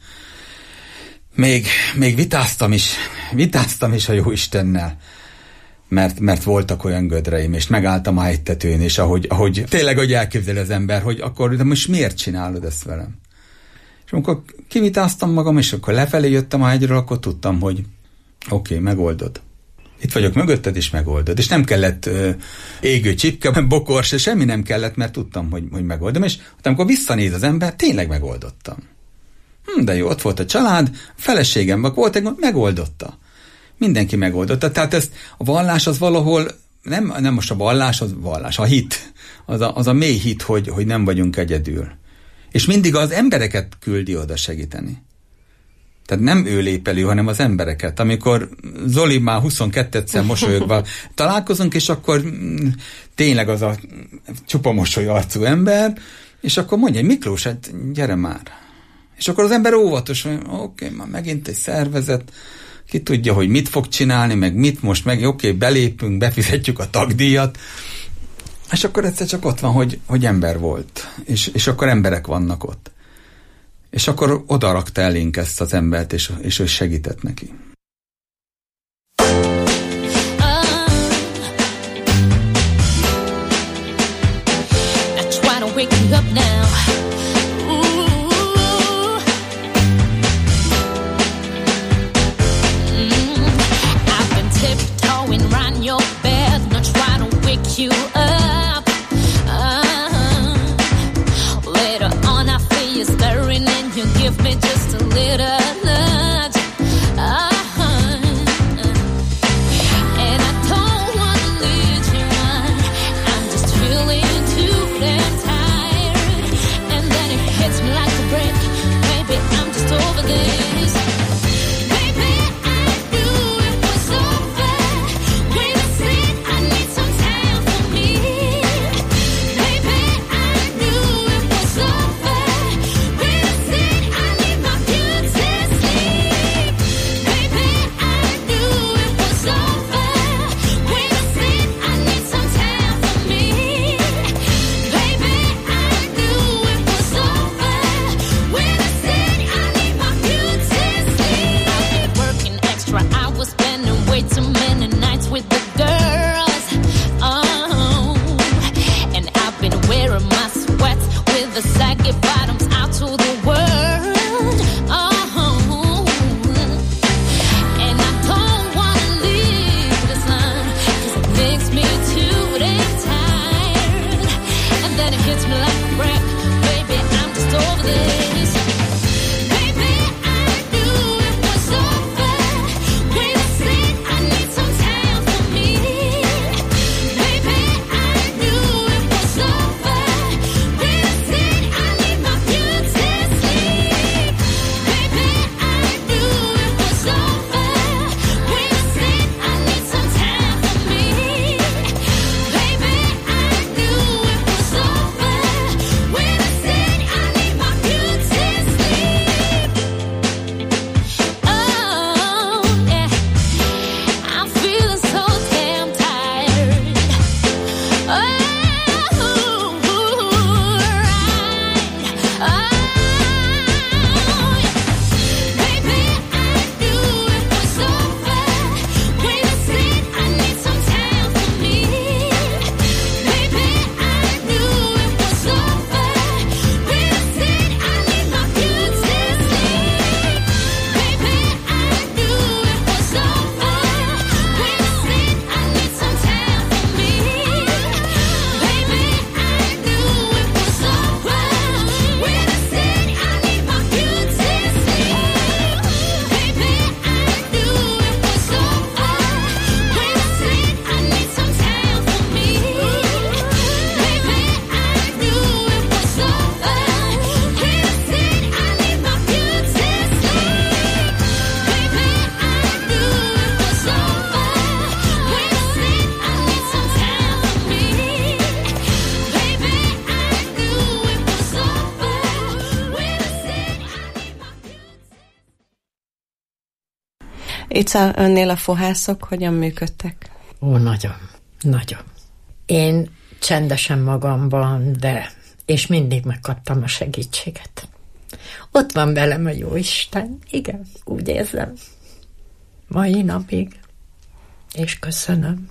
Speaker 9: Még vitáztam is a Jóistennel, mert voltak olyan gödreim, és megálltam a hegytetőn, és ahogy tényleg, hogy elképzeli az ember, hogy akkor, de most miért csinálod ezt velem? És amikor kivitáztam magam, és akkor lefelé jöttem a hegyről, akkor tudtam, hogy oké, megoldod. Itt vagyok mögötted, és megoldod. És nem kellett égő csipke, bokor, se semmi nem kellett, mert tudtam, hogy megoldom. És amikor visszanéz az ember, tényleg megoldottam. De jó, ott volt a család, a feleségem volt, megoldotta. Mindenki megoldotta. Tehát a vallás az valahol, nem most a vallás, az vallás, a hit. Az a mély hit, hogy nem vagyunk egyedül. És mindig az embereket küldi oda segíteni. Tehát nem ő lép elő, hanem az embereket. Amikor Zoli már 22-szer mosolyogva találkozunk, és akkor tényleg az a csupa mosoly arcú ember, és akkor mondja, Miklós, hát gyere már. És akkor az ember óvatos, hogy oké, már megint egy szervezet, ki tudja, hogy mit fog csinálni, meg mit most, belépünk, befizetjük a tagdíjat, és akkor egyszer csak ott van, hogy ember volt, és akkor emberek vannak ott. És akkor oda rakta elénk ezt az embert, és ő segített neki.
Speaker 11: Give me just a little nudge. And I don't want to lead you on. I'm just feeling too damn tired. And then it hits me like a brick. Maybe I'm just over this. Baby, I knew it was over. When I said I need some time for me. Baby, I knew it was over. When I said I need my beauty.
Speaker 8: Ica, önnél a fohászok hogyan működtek?
Speaker 10: Ó, nagyon, nagyon. Én csendesen magamban, és mindig megkaptam a segítséget. Ott van velem a Jóisten, igen, úgy érzem. Mai napig. És köszönöm.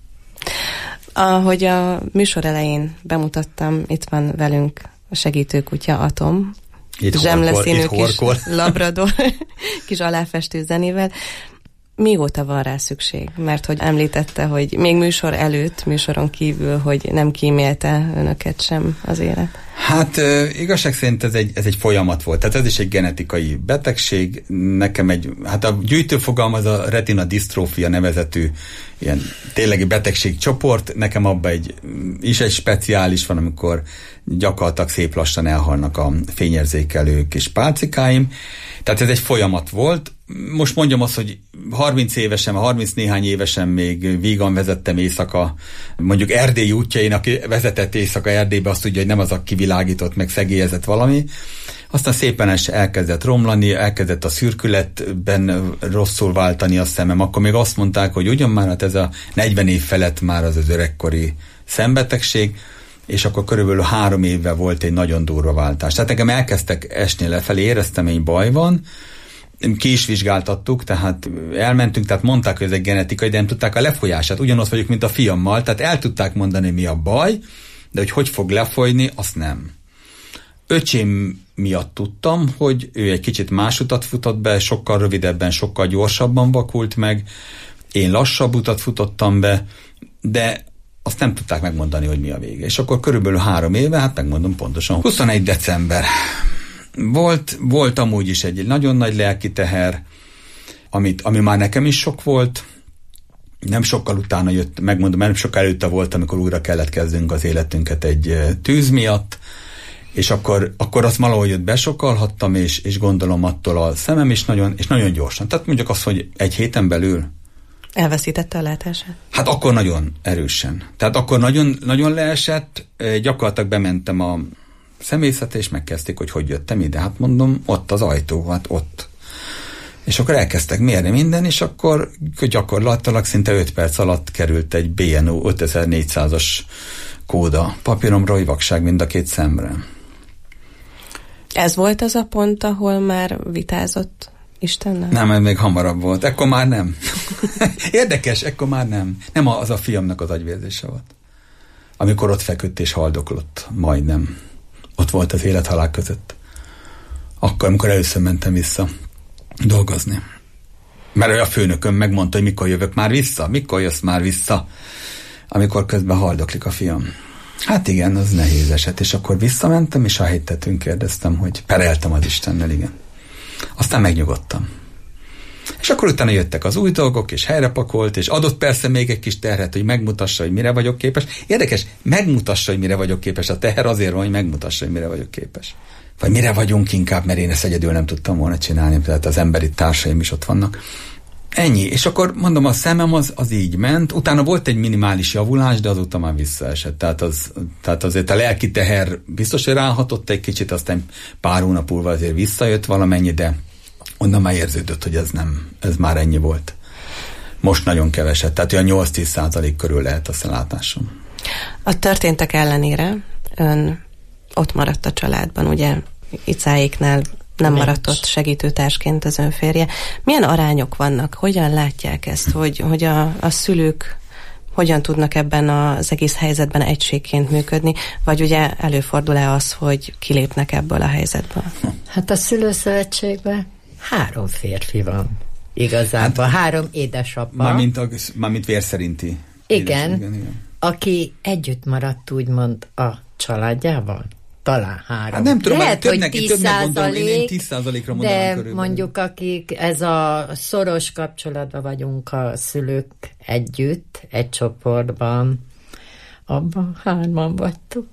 Speaker 8: Ahogy a műsor elején bemutattam, itt van velünk a segítőkutya Atom. Zsemleszínű kis labrador, kis aláfestő zenével. Mióta van rá szükség? Mert hogy említette, hogy még műsor előtt, műsoron kívül, hogy nem kímélte önöket sem az élet.
Speaker 9: Hát igazság szerint ez egy folyamat volt. Tehát ez is egy genetikai betegség. Nekem a gyűjtőfogalom az a retinadistrófia nevezetű ilyen ténylegi betegségcsoport. Nekem abban egy speciális van, amikor gyakorlatilag szép lassan elhalnak a fényérzékelő kis pálcikáim. Tehát ez egy folyamat volt. Most mondjam azt, hogy 30 néhány évesen még vígan vezettem éjszaka, mondjuk Erdély útjain, aki vezetett éjszaka Erdélybe, azt tudja, hogy nem az a kivilágított, meg szegélyezett valami. Aztán szépen elkezdett romlani, elkezdett a szürkületben rosszul váltani a szemem. Akkor még azt mondták, hogy ugyan már hát ez a 40 év felett már az öregkori szembetegség, és akkor körülbelül 3 évvel volt egy nagyon durva váltás. Tehát nekem elkezdtek esni lefelé, éreztem, hogy baj van, ki is vizsgáltattuk, tehát elmentünk, tehát mondták, hogy ez egy genetikai, de nem tudták a lefolyását. Ugyanaz vagyok, mint a fiammal, tehát el tudták mondani, mi a baj, de hogy fog lefolyni, azt nem. Öcsém miatt tudtam, hogy ő egy kicsit más utat futott be, sokkal rövidebben, sokkal gyorsabban vakult meg, én lassabb utat futottam be, de azt nem tudták megmondani, hogy mi a vége. És akkor körülbelül 3 éve, hát megmondom pontosan, 21 december. Volt amúgy is egy nagyon nagy lelki teher, ami már nekem is sok volt. Nem sokkal utána jött, megmondom, nem sokkal előtte volt, amikor újra kellett kezdünk az életünket egy tűz miatt, és akkor azt valahogy ott besokalhattam, és gondolom attól a szemem is nagyon gyorsan. Tehát mondjuk azt, hogy 1 héten belül.
Speaker 8: Elveszítette a látását? Hát
Speaker 9: akkor nagyon erősen. Tehát akkor nagyon leesett, gyakorlatilag bementem a személyzetre, és megkezdték, hogy jöttem ide. Hát mondom, ott az ajtó, hát ott. És akkor elkezdtek mérni minden, és akkor gyakorlatilag szinte 5 perc alatt került egy BNO 5400-as kóda papíromra, hogy vakság mind a 2 szemre.
Speaker 8: Ez volt az a pont, ahol már vitázott Istennel?
Speaker 9: Nem, ez még hamarabb volt. Ekkor már nem. Érdekes, ekkor már nem. Nem az a fiamnak az agyvérzése volt. Amikor ott feküdt és haldoklott, majdnem. Ott volt az élet-halál között. Akkor, amikor először mentem vissza dolgozni. Mert a főnököm megmondta, hogy mikor jövök már vissza, mikor jössz már vissza, amikor közben haldoklik a fiam. Hát igen, az nehéz eset. És akkor visszamentem, és a helytetőn kérdeztem, hogy pereltem az Istennel, igen. Aztán megnyugodtam. És akkor utána jöttek az új dolgok, és helyrepakolt, és adott persze még egy kis terhet, hogy megmutassa, hogy mire vagyok képes. Érdekes, megmutassa, hogy mire vagyok képes. A teher azért van, hogy megmutassa, hogy mire vagyok képes. Vagy mire vagyunk inkább, mert én ezt egyedül nem tudtam volna csinálni, tehát az emberi társaim is ott vannak. Ennyi. És akkor mondom, a szemem az így ment. Utána volt egy minimális javulás, de azóta már visszaesett. Tehát azért a lelki teher biztos, hogy ráhatott egy kicsit, aztán pár hónap múlva azért visszajött valamennyi, de onnan már érződött, hogy ez már ennyi volt. Most nagyon keveset, tehát olyan 8-10% körül lehet a látásom.
Speaker 8: A történtek ellenére ön ott maradt a családban, ugye Icáéknál nem maradt ott segítőtársként az ön férje. Milyen arányok vannak? Hogyan látják ezt, hogy a szülők hogyan tudnak ebben az egész helyzetben egységként működni, vagy ugye előfordul-e az, hogy kilépnek ebből a helyzetből?
Speaker 10: Hát a szülőszövetségben 3 férfi van. Igazából 3 édesapa.
Speaker 9: Mármint vér szerinti.
Speaker 10: Igen. Aki együtt maradt úgymond a családjával. Talán 3.
Speaker 9: Hát nem tudom,
Speaker 10: lehet, hogy 10%,
Speaker 9: én 10%-ra mondanám
Speaker 10: de
Speaker 9: körülbelül.
Speaker 10: mondjuk akik ez a szoros kapcsolatban vagyunk a szülők együtt, egy csoportban, abban 3-an vagytok.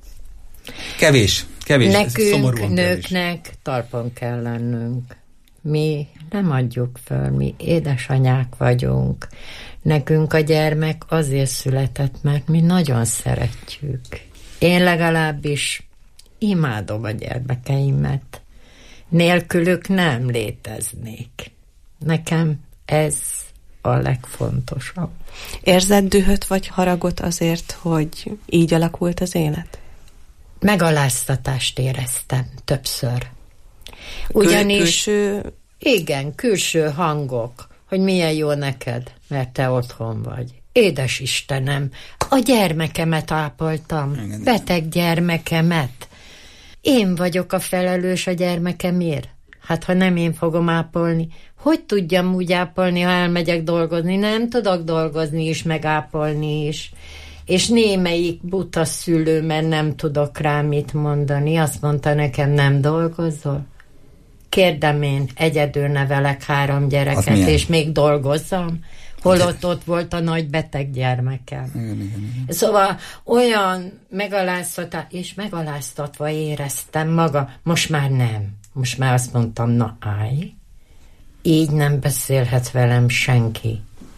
Speaker 9: Kevés.
Speaker 10: Nekünk, nőknek talpon kell lennünk. Mi nem adjuk föl, mi édesanyák vagyunk. Nekünk a gyermek azért született, mert mi nagyon szeretjük. Én legalábbis imádom a gyermekeimet. Nélkülük nem léteznék. Nekem Ez a legfontosabb.
Speaker 8: Érzed dühöt vagy haragot azért, hogy így alakult az élet?
Speaker 10: Megaláztatást éreztem többször. Ugyanis...
Speaker 8: Külső...
Speaker 10: Igen, külső hangok, hogy milyen jó neked, mert te otthon vagy. Édes Istenem, a gyermekemet ápoltam, beteg gyermekemet. Én vagyok a felelős a gyermekemért. Hát, ha nem én fogom ápolni, hogy tudjam úgy ápolni, ha elmegyek dolgozni? Nem tudok dolgozni is, meg ápolni is. És némelyik buta szülő, mert nem tudok rá mit mondani, azt mondta nekem, nem dolgozol? Kérdem, én egyedül nevelek 3 gyereket, és még dolgozzam? Holott ott volt a nagy beteg gyermekem. Igen. Szóval olyan megaláztatva éreztem maga. Most már nem. Most már azt mondtam, na állj, így nem beszélhet velem senki.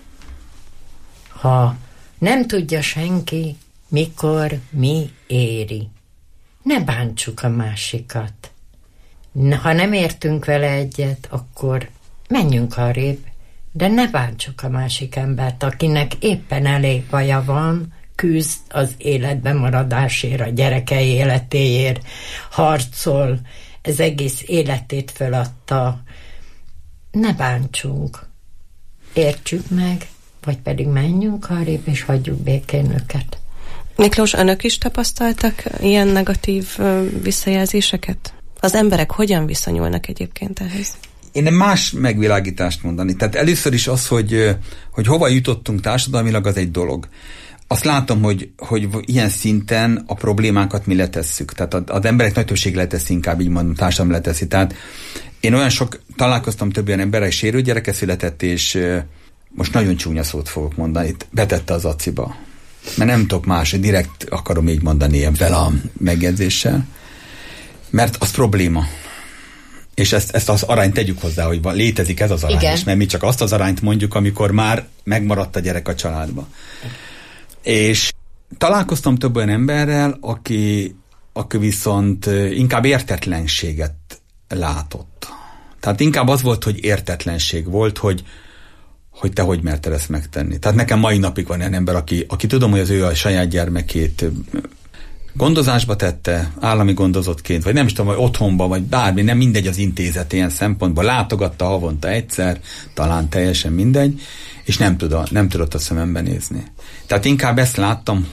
Speaker 10: Ha nem tudja senki, mikor mi éri. Ne bántsuk a másikat. Ha nem értünk vele egyet, akkor menjünk arrébb, de ne bántsuk a másik embert, akinek éppen elég baja van, küzd az életben maradásért, a gyerekei életéért, harcol, ez egész életét föladta. Ne bántsunk. Értsük meg, vagy pedig menjünk arrébb, és hagyjuk békén őket.
Speaker 8: Miklós, önök is tapasztaltak ilyen negatív visszajelzéseket? Az emberek hogyan viszonyulnak egyébként ehhez?
Speaker 9: Én más megvilágítást mondani. Tehát először is az, hogy hova jutottunk társadalmilag, az egy dolog. Azt látom, hogy ilyen szinten a problémákat mi letesszük. Tehát az emberek nagy többség leteszi, inkább így mondom, társadalom leteszi. Tehát én olyan sok találkoztam több olyan emberrel, sérült gyereke született, és most nagyon csúnya szót fogok mondani, betette az aciba. Mert nem tudok más, direkt akarom így mondani ilyen vele a megjegyzéssel. Mert az probléma. És ezt az arányt tegyük hozzá, hogy létezik ez az arány. Igen. És mert mi csak azt az arányt mondjuk, amikor már megmaradt a gyerek a családba. És találkoztam több olyan emberrel, aki viszont inkább értetlenséget látott. Tehát inkább az volt, hogy értetlenség volt, hogy te hogy merted ezt megtenni. Tehát nekem mai napig van olyan ember, aki tudom, hogy az ő a saját gyermekét gondozásba tette, állami gondozottként, vagy nem is tudom, vagy otthonba, vagy bármi, nem mindegy az intézet ilyen szempontból, látogatta havonta egyszer, talán teljesen mindegy, és nem tudott a szemembe nézni. Tehát inkább ezt láttam,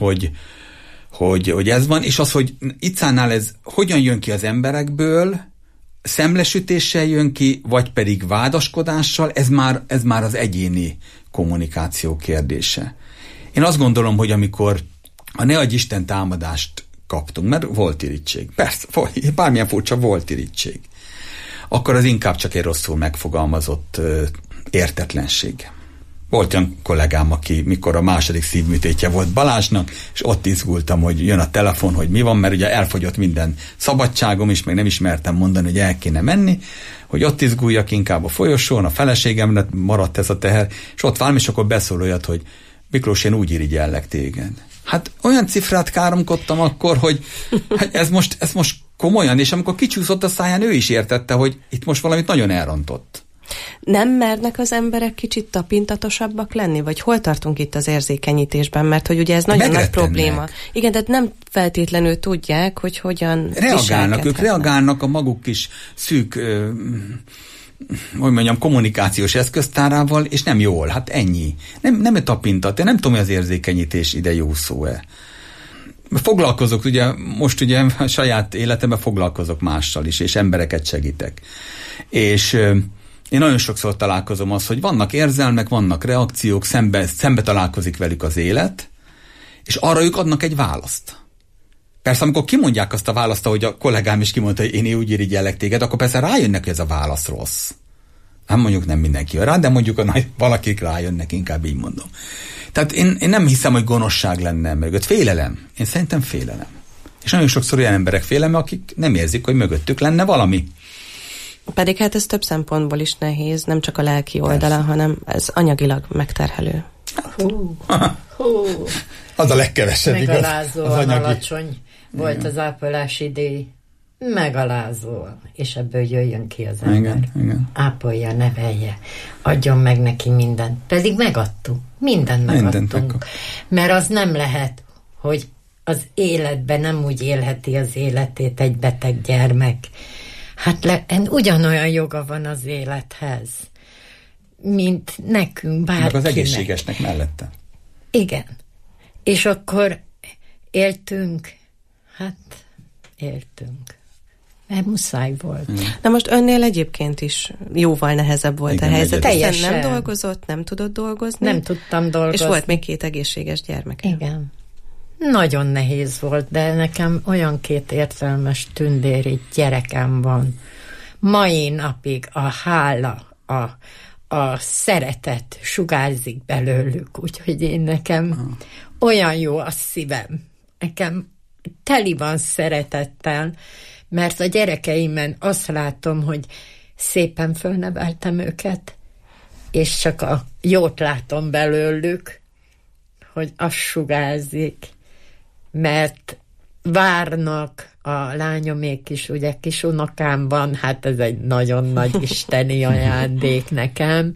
Speaker 9: hogy ez van, és az, hogy Icánál ez hogyan jön ki az emberekből, szemlesütéssel jön ki, vagy pedig vádaskodással, ez már az egyéni kommunikáció kérdése. Én azt gondolom, hogy amikor a ne adj Isten támadást kaptunk, mert volt irítség. Persze, bármilyen furcsa, volt irítség. Akkor az inkább csak egy rosszul megfogalmazott értetlenség. Volt olyan kollégám, aki mikor a második szívműtétje volt Balázsnak, és ott izgultam, hogy jön a telefon, hogy mi van, mert ugye elfogyott minden szabadságom is, meg nem ismertem mondani, hogy el kéne menni, hogy ott izguljak inkább a folyosón, a feleségemre maradt ez a teher, és ott valami, és akkor beszól olyat, hogy Miklós, én úgy irigyellek téged. Hát olyan cifrát káromkodtam akkor, hogy hát ez most komolyan, és amikor kicsúszott a száján, ő is értette, hogy itt most valamit nagyon elrontott.
Speaker 8: Nem mernek az emberek kicsit tapintatosabbak lenni? Vagy hol tartunk itt az érzékenyítésben? Mert hogy ugye ez nagyon nagy probléma. Igen, de nem feltétlenül tudják, hogy hogyan
Speaker 9: reagálnak. Ők reagálnak a maguk kis szűk hogy mondjam, kommunikációs eszköztárával, és nem jól, hát ennyi. Nem tapintat, én nem tudom, hogy az érzékenyítés ide jó szó-e. Foglalkozok, most a saját életemben foglalkozok mással is, és embereket segítek. És én nagyon sokszor találkozom az, hogy vannak érzelmek, vannak reakciók, szembe találkozik velük az élet, és arra ők adnak egy választ. Persze, amikor kimondják azt a választ, ahogy a kollégám is kimondta, hogy én úgy irigyellek téged, akkor persze rájönnek, hogy ez a válasz rossz. Hát mondjuk nem mindenki jön rá, de mondjuk valakik rájönnek, inkább így mondom. Tehát én nem hiszem, hogy gonoszság lenne mögött. Félelem. Én szerintem félelem. És nagyon sokszor olyan emberek félelme, akik nem érzik, hogy mögöttük lenne valami.
Speaker 8: Pedig hát ez több szempontból is nehéz, nem csak a lelki oldala, hanem ez anyagilag megterhelő.
Speaker 9: Az a legkevesebb, igaz?
Speaker 10: Megalázóan alacsony volt az ápolási díj. megalázó, és ebből jöjjön ki az ember.
Speaker 9: Igen.
Speaker 10: Ápolja, nevelje, adjon meg neki mindent. Pedig megadtunk, mindent megadtunk. Mert az nem lehet, hogy az életben nem úgy élheti az életét egy beteg gyermek. Hát ugyanolyan joga van az élethez, mint nekünk, bárkinek.
Speaker 9: Meg az egészségesnek mellette.
Speaker 10: Igen. És akkor éltünk. Mert muszáj volt.
Speaker 8: Na most önnél egyébként is jóval nehezebb volt a helyzet.
Speaker 10: Teljesen.
Speaker 8: Nem dolgozott, nem tudott dolgozni.
Speaker 10: Nem tudtam dolgozni.
Speaker 8: És volt még 2 egészséges gyermek.
Speaker 10: Igen. Nagyon nehéz volt, de nekem olyan 2 értelmes tündéri gyerekem van. Mai napig a hála, a szeretet sugárzik belőlük, úgyhogy nekem olyan jó a szívem. Nekem teli van szeretettel, mert a gyerekeimen azt látom, hogy szépen fölneveltem őket, és csak a jót látom belőlük, hogy az sugárzik, mert várnak a lányomék is, ugye kis unokám van, hát ez egy nagyon nagy isteni ajándék nekem,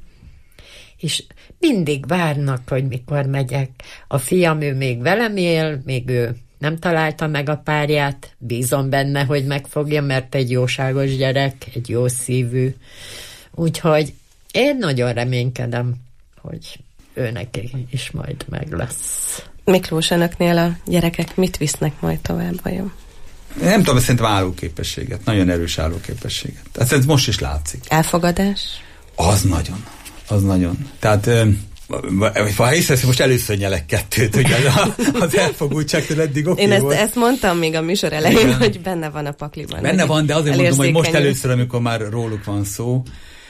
Speaker 10: és mindig várnak, hogy mikor megyek. A fiam, ő még velem él, még ő nem találta meg a párját, bízom benne, hogy megfogja, mert egy jóságos gyerek, egy jó szívű. Úgyhogy én nagyon reménykedem, hogy őnek is majd meg lesz.
Speaker 8: Miklós, önöknél a gyerekek mit visznek majd tovább, vajon?
Speaker 9: Nem tudom, szerintem állóképességet, nagyon erős állóképességet. Tehát ez most is látszik.
Speaker 8: Elfogadás?
Speaker 9: Az nagyon. Tehát ha észrevesz, most először nyelek 2, ugye az elfogultságtól eddig oké
Speaker 8: Én
Speaker 9: volt.
Speaker 8: ezt mondtam még a műsor elején, hogy benne van a pakliban.
Speaker 9: Benne van, de azért mondom, hogy most először, amikor már róluk van szó.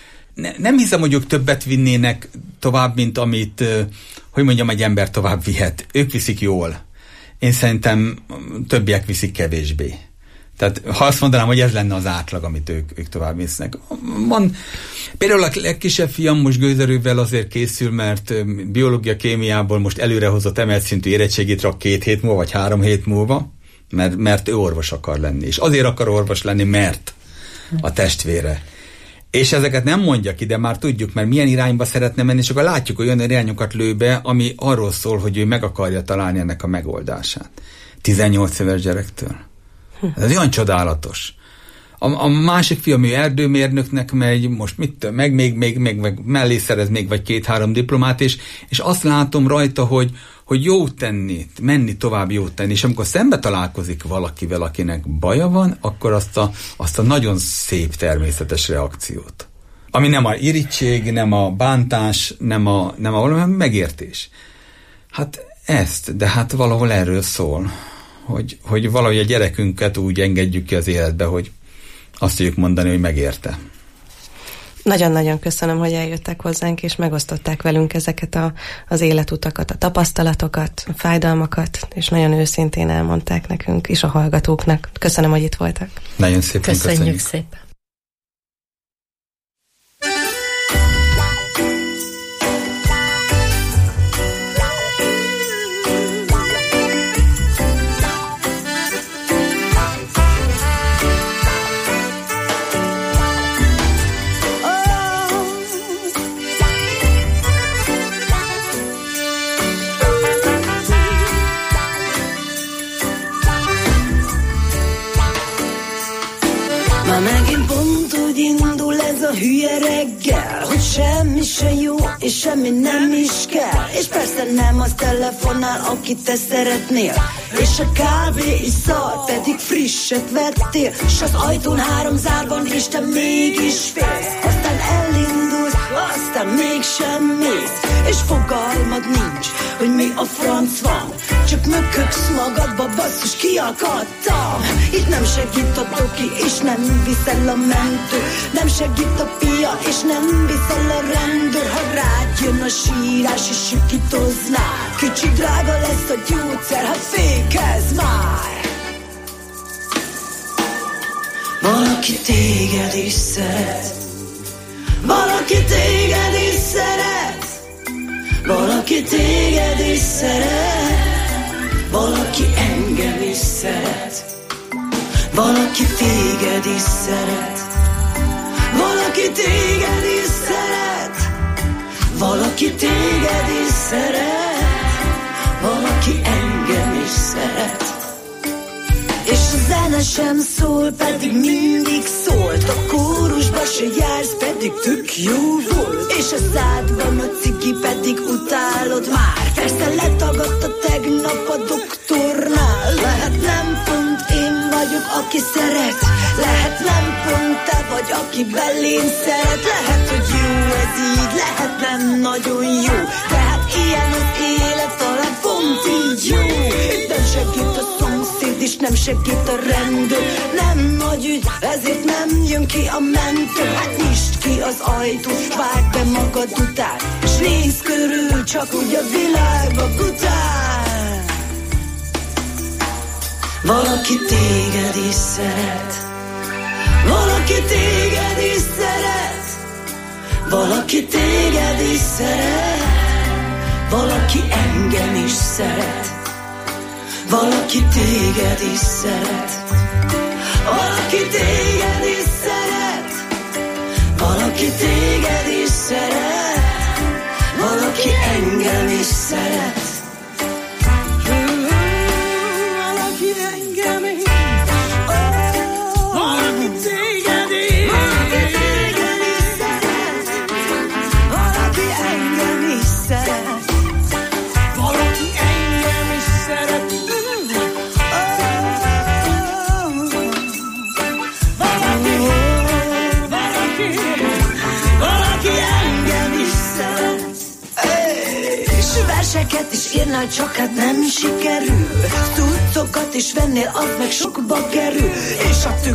Speaker 9: Nem hiszem, hogy ők többet vinnének tovább, mint amit, hogy mondjam, egy ember tovább vihet. Ők viszik jól. Én szerintem többiek viszik kevésbé. Tehát ha azt mondanám, hogy ez lenne az átlag, amit ők tovább visznek. Például a legkisebb fiam most gőzerővel azért készül, mert biológia, kémiából most előrehozott emelt szintű érettségét rak 2 hét múlva, vagy 3 hét múlva, mert ő orvos akar lenni. És azért akar orvos lenni, mert a testvére. És ezeket nem mondja ki, de már tudjuk, mert milyen irányba szeretne menni, és akkor látjuk, hogy olyan irányokat lő be, ami arról szól, hogy ő meg akarja találni ennek a megoldását. 18 éves gyerektől. Ez olyan csodálatos. A másik fiam, ő erdőmérnöknek megy, most meg mellé szerez még vagy 2-3 diplomát, és azt látom rajta, hogy jót tenni, menni tovább jót tenni, és amikor szembe találkozik valakivel, akinek baja van, akkor azt a nagyon szép természetes reakciót. Ami nem a irigység, nem a bántás, nem a valami megértés. Hát de hát valahol erről szól, hogy valahogy a gyerekünket úgy engedjük ki az életbe, hogy azt tudjuk mondani, hogy megérte.
Speaker 8: Nagyon-nagyon köszönöm, hogy eljöttek hozzánk, és megosztották velünk ezeket az életutakat, a tapasztalatokat, a fájdalmakat, és nagyon őszintén elmondták nekünk, és a hallgatóknak. Köszönöm, hogy itt voltak.
Speaker 9: Nagyon szépen
Speaker 10: köszönjük. Szépen.
Speaker 12: Hülye reggel, hogy semmi se jó, és semmi nem is kell. És persze nem az telefonál, akit te szeretnél. És a kávé is szar, pedig frisset vettél. S az ajtón 3 zár van, és te mégis félsz. Aztán elindulsz, aztán mégsem mész. És fogalmad nincs, hogy mi a franc van. Csak mököksz magadba, basszus, kiakadtam. Itt nem segít a toki, és nem viszel a mentő. Nem segít a pia, és nem viszel a rendőr. Ha rád jön a sírás, és sikítoznál. Kicsi drága lesz a gyógyszer, hát fékezz már. Valaki téged is szeret. Valaki téged is szeret. Valaki téged is szeret. Valaki engem is szeret. Valaki téged is szeret. Valaki téged is szeret. Valaki téged is szeret. Valaki engem is szeret. És a zene sem szól, pedig mindig szólt. A kórusba se jársz, pedig tök jó volt. És a szádban a cigi, pedig utálod már. Persze letagadta tegnap a doktornál. Lehet nem pont én vagyok, aki szeret. Lehet nem pont te vagy, aki belém szeret. Lehet, hogy jó ez így, lehet nem nagyon jó. De hát ilyen az élet, talán pont így jó. Itt nem segít a szomszéd, és nem segít a rendőr. Nem nagy ügy, ezért nem jön ki a mentő. Hát nyisd ki az ajtót, vágd be magad után, és nézz körül, csak úgy a világba butál. Valaki téged is szeret. Valaki téged is szeret. Valaki téged is szeret. Valaki engem is szeret. Valaki téged is szeret. Valaki téged is szeret. Valaki téged is szeret. Valaki engem is szeret. Valaki engem is. Valaki téged is. Valaki téged is szeret. Valaki engem is szeret. Valaki engem is szeret. Valaki engem is szeret. És verseket is írnál, csak hát nem sikerül. Cuccokat is vennél, az meg sokba kerül. És a tükör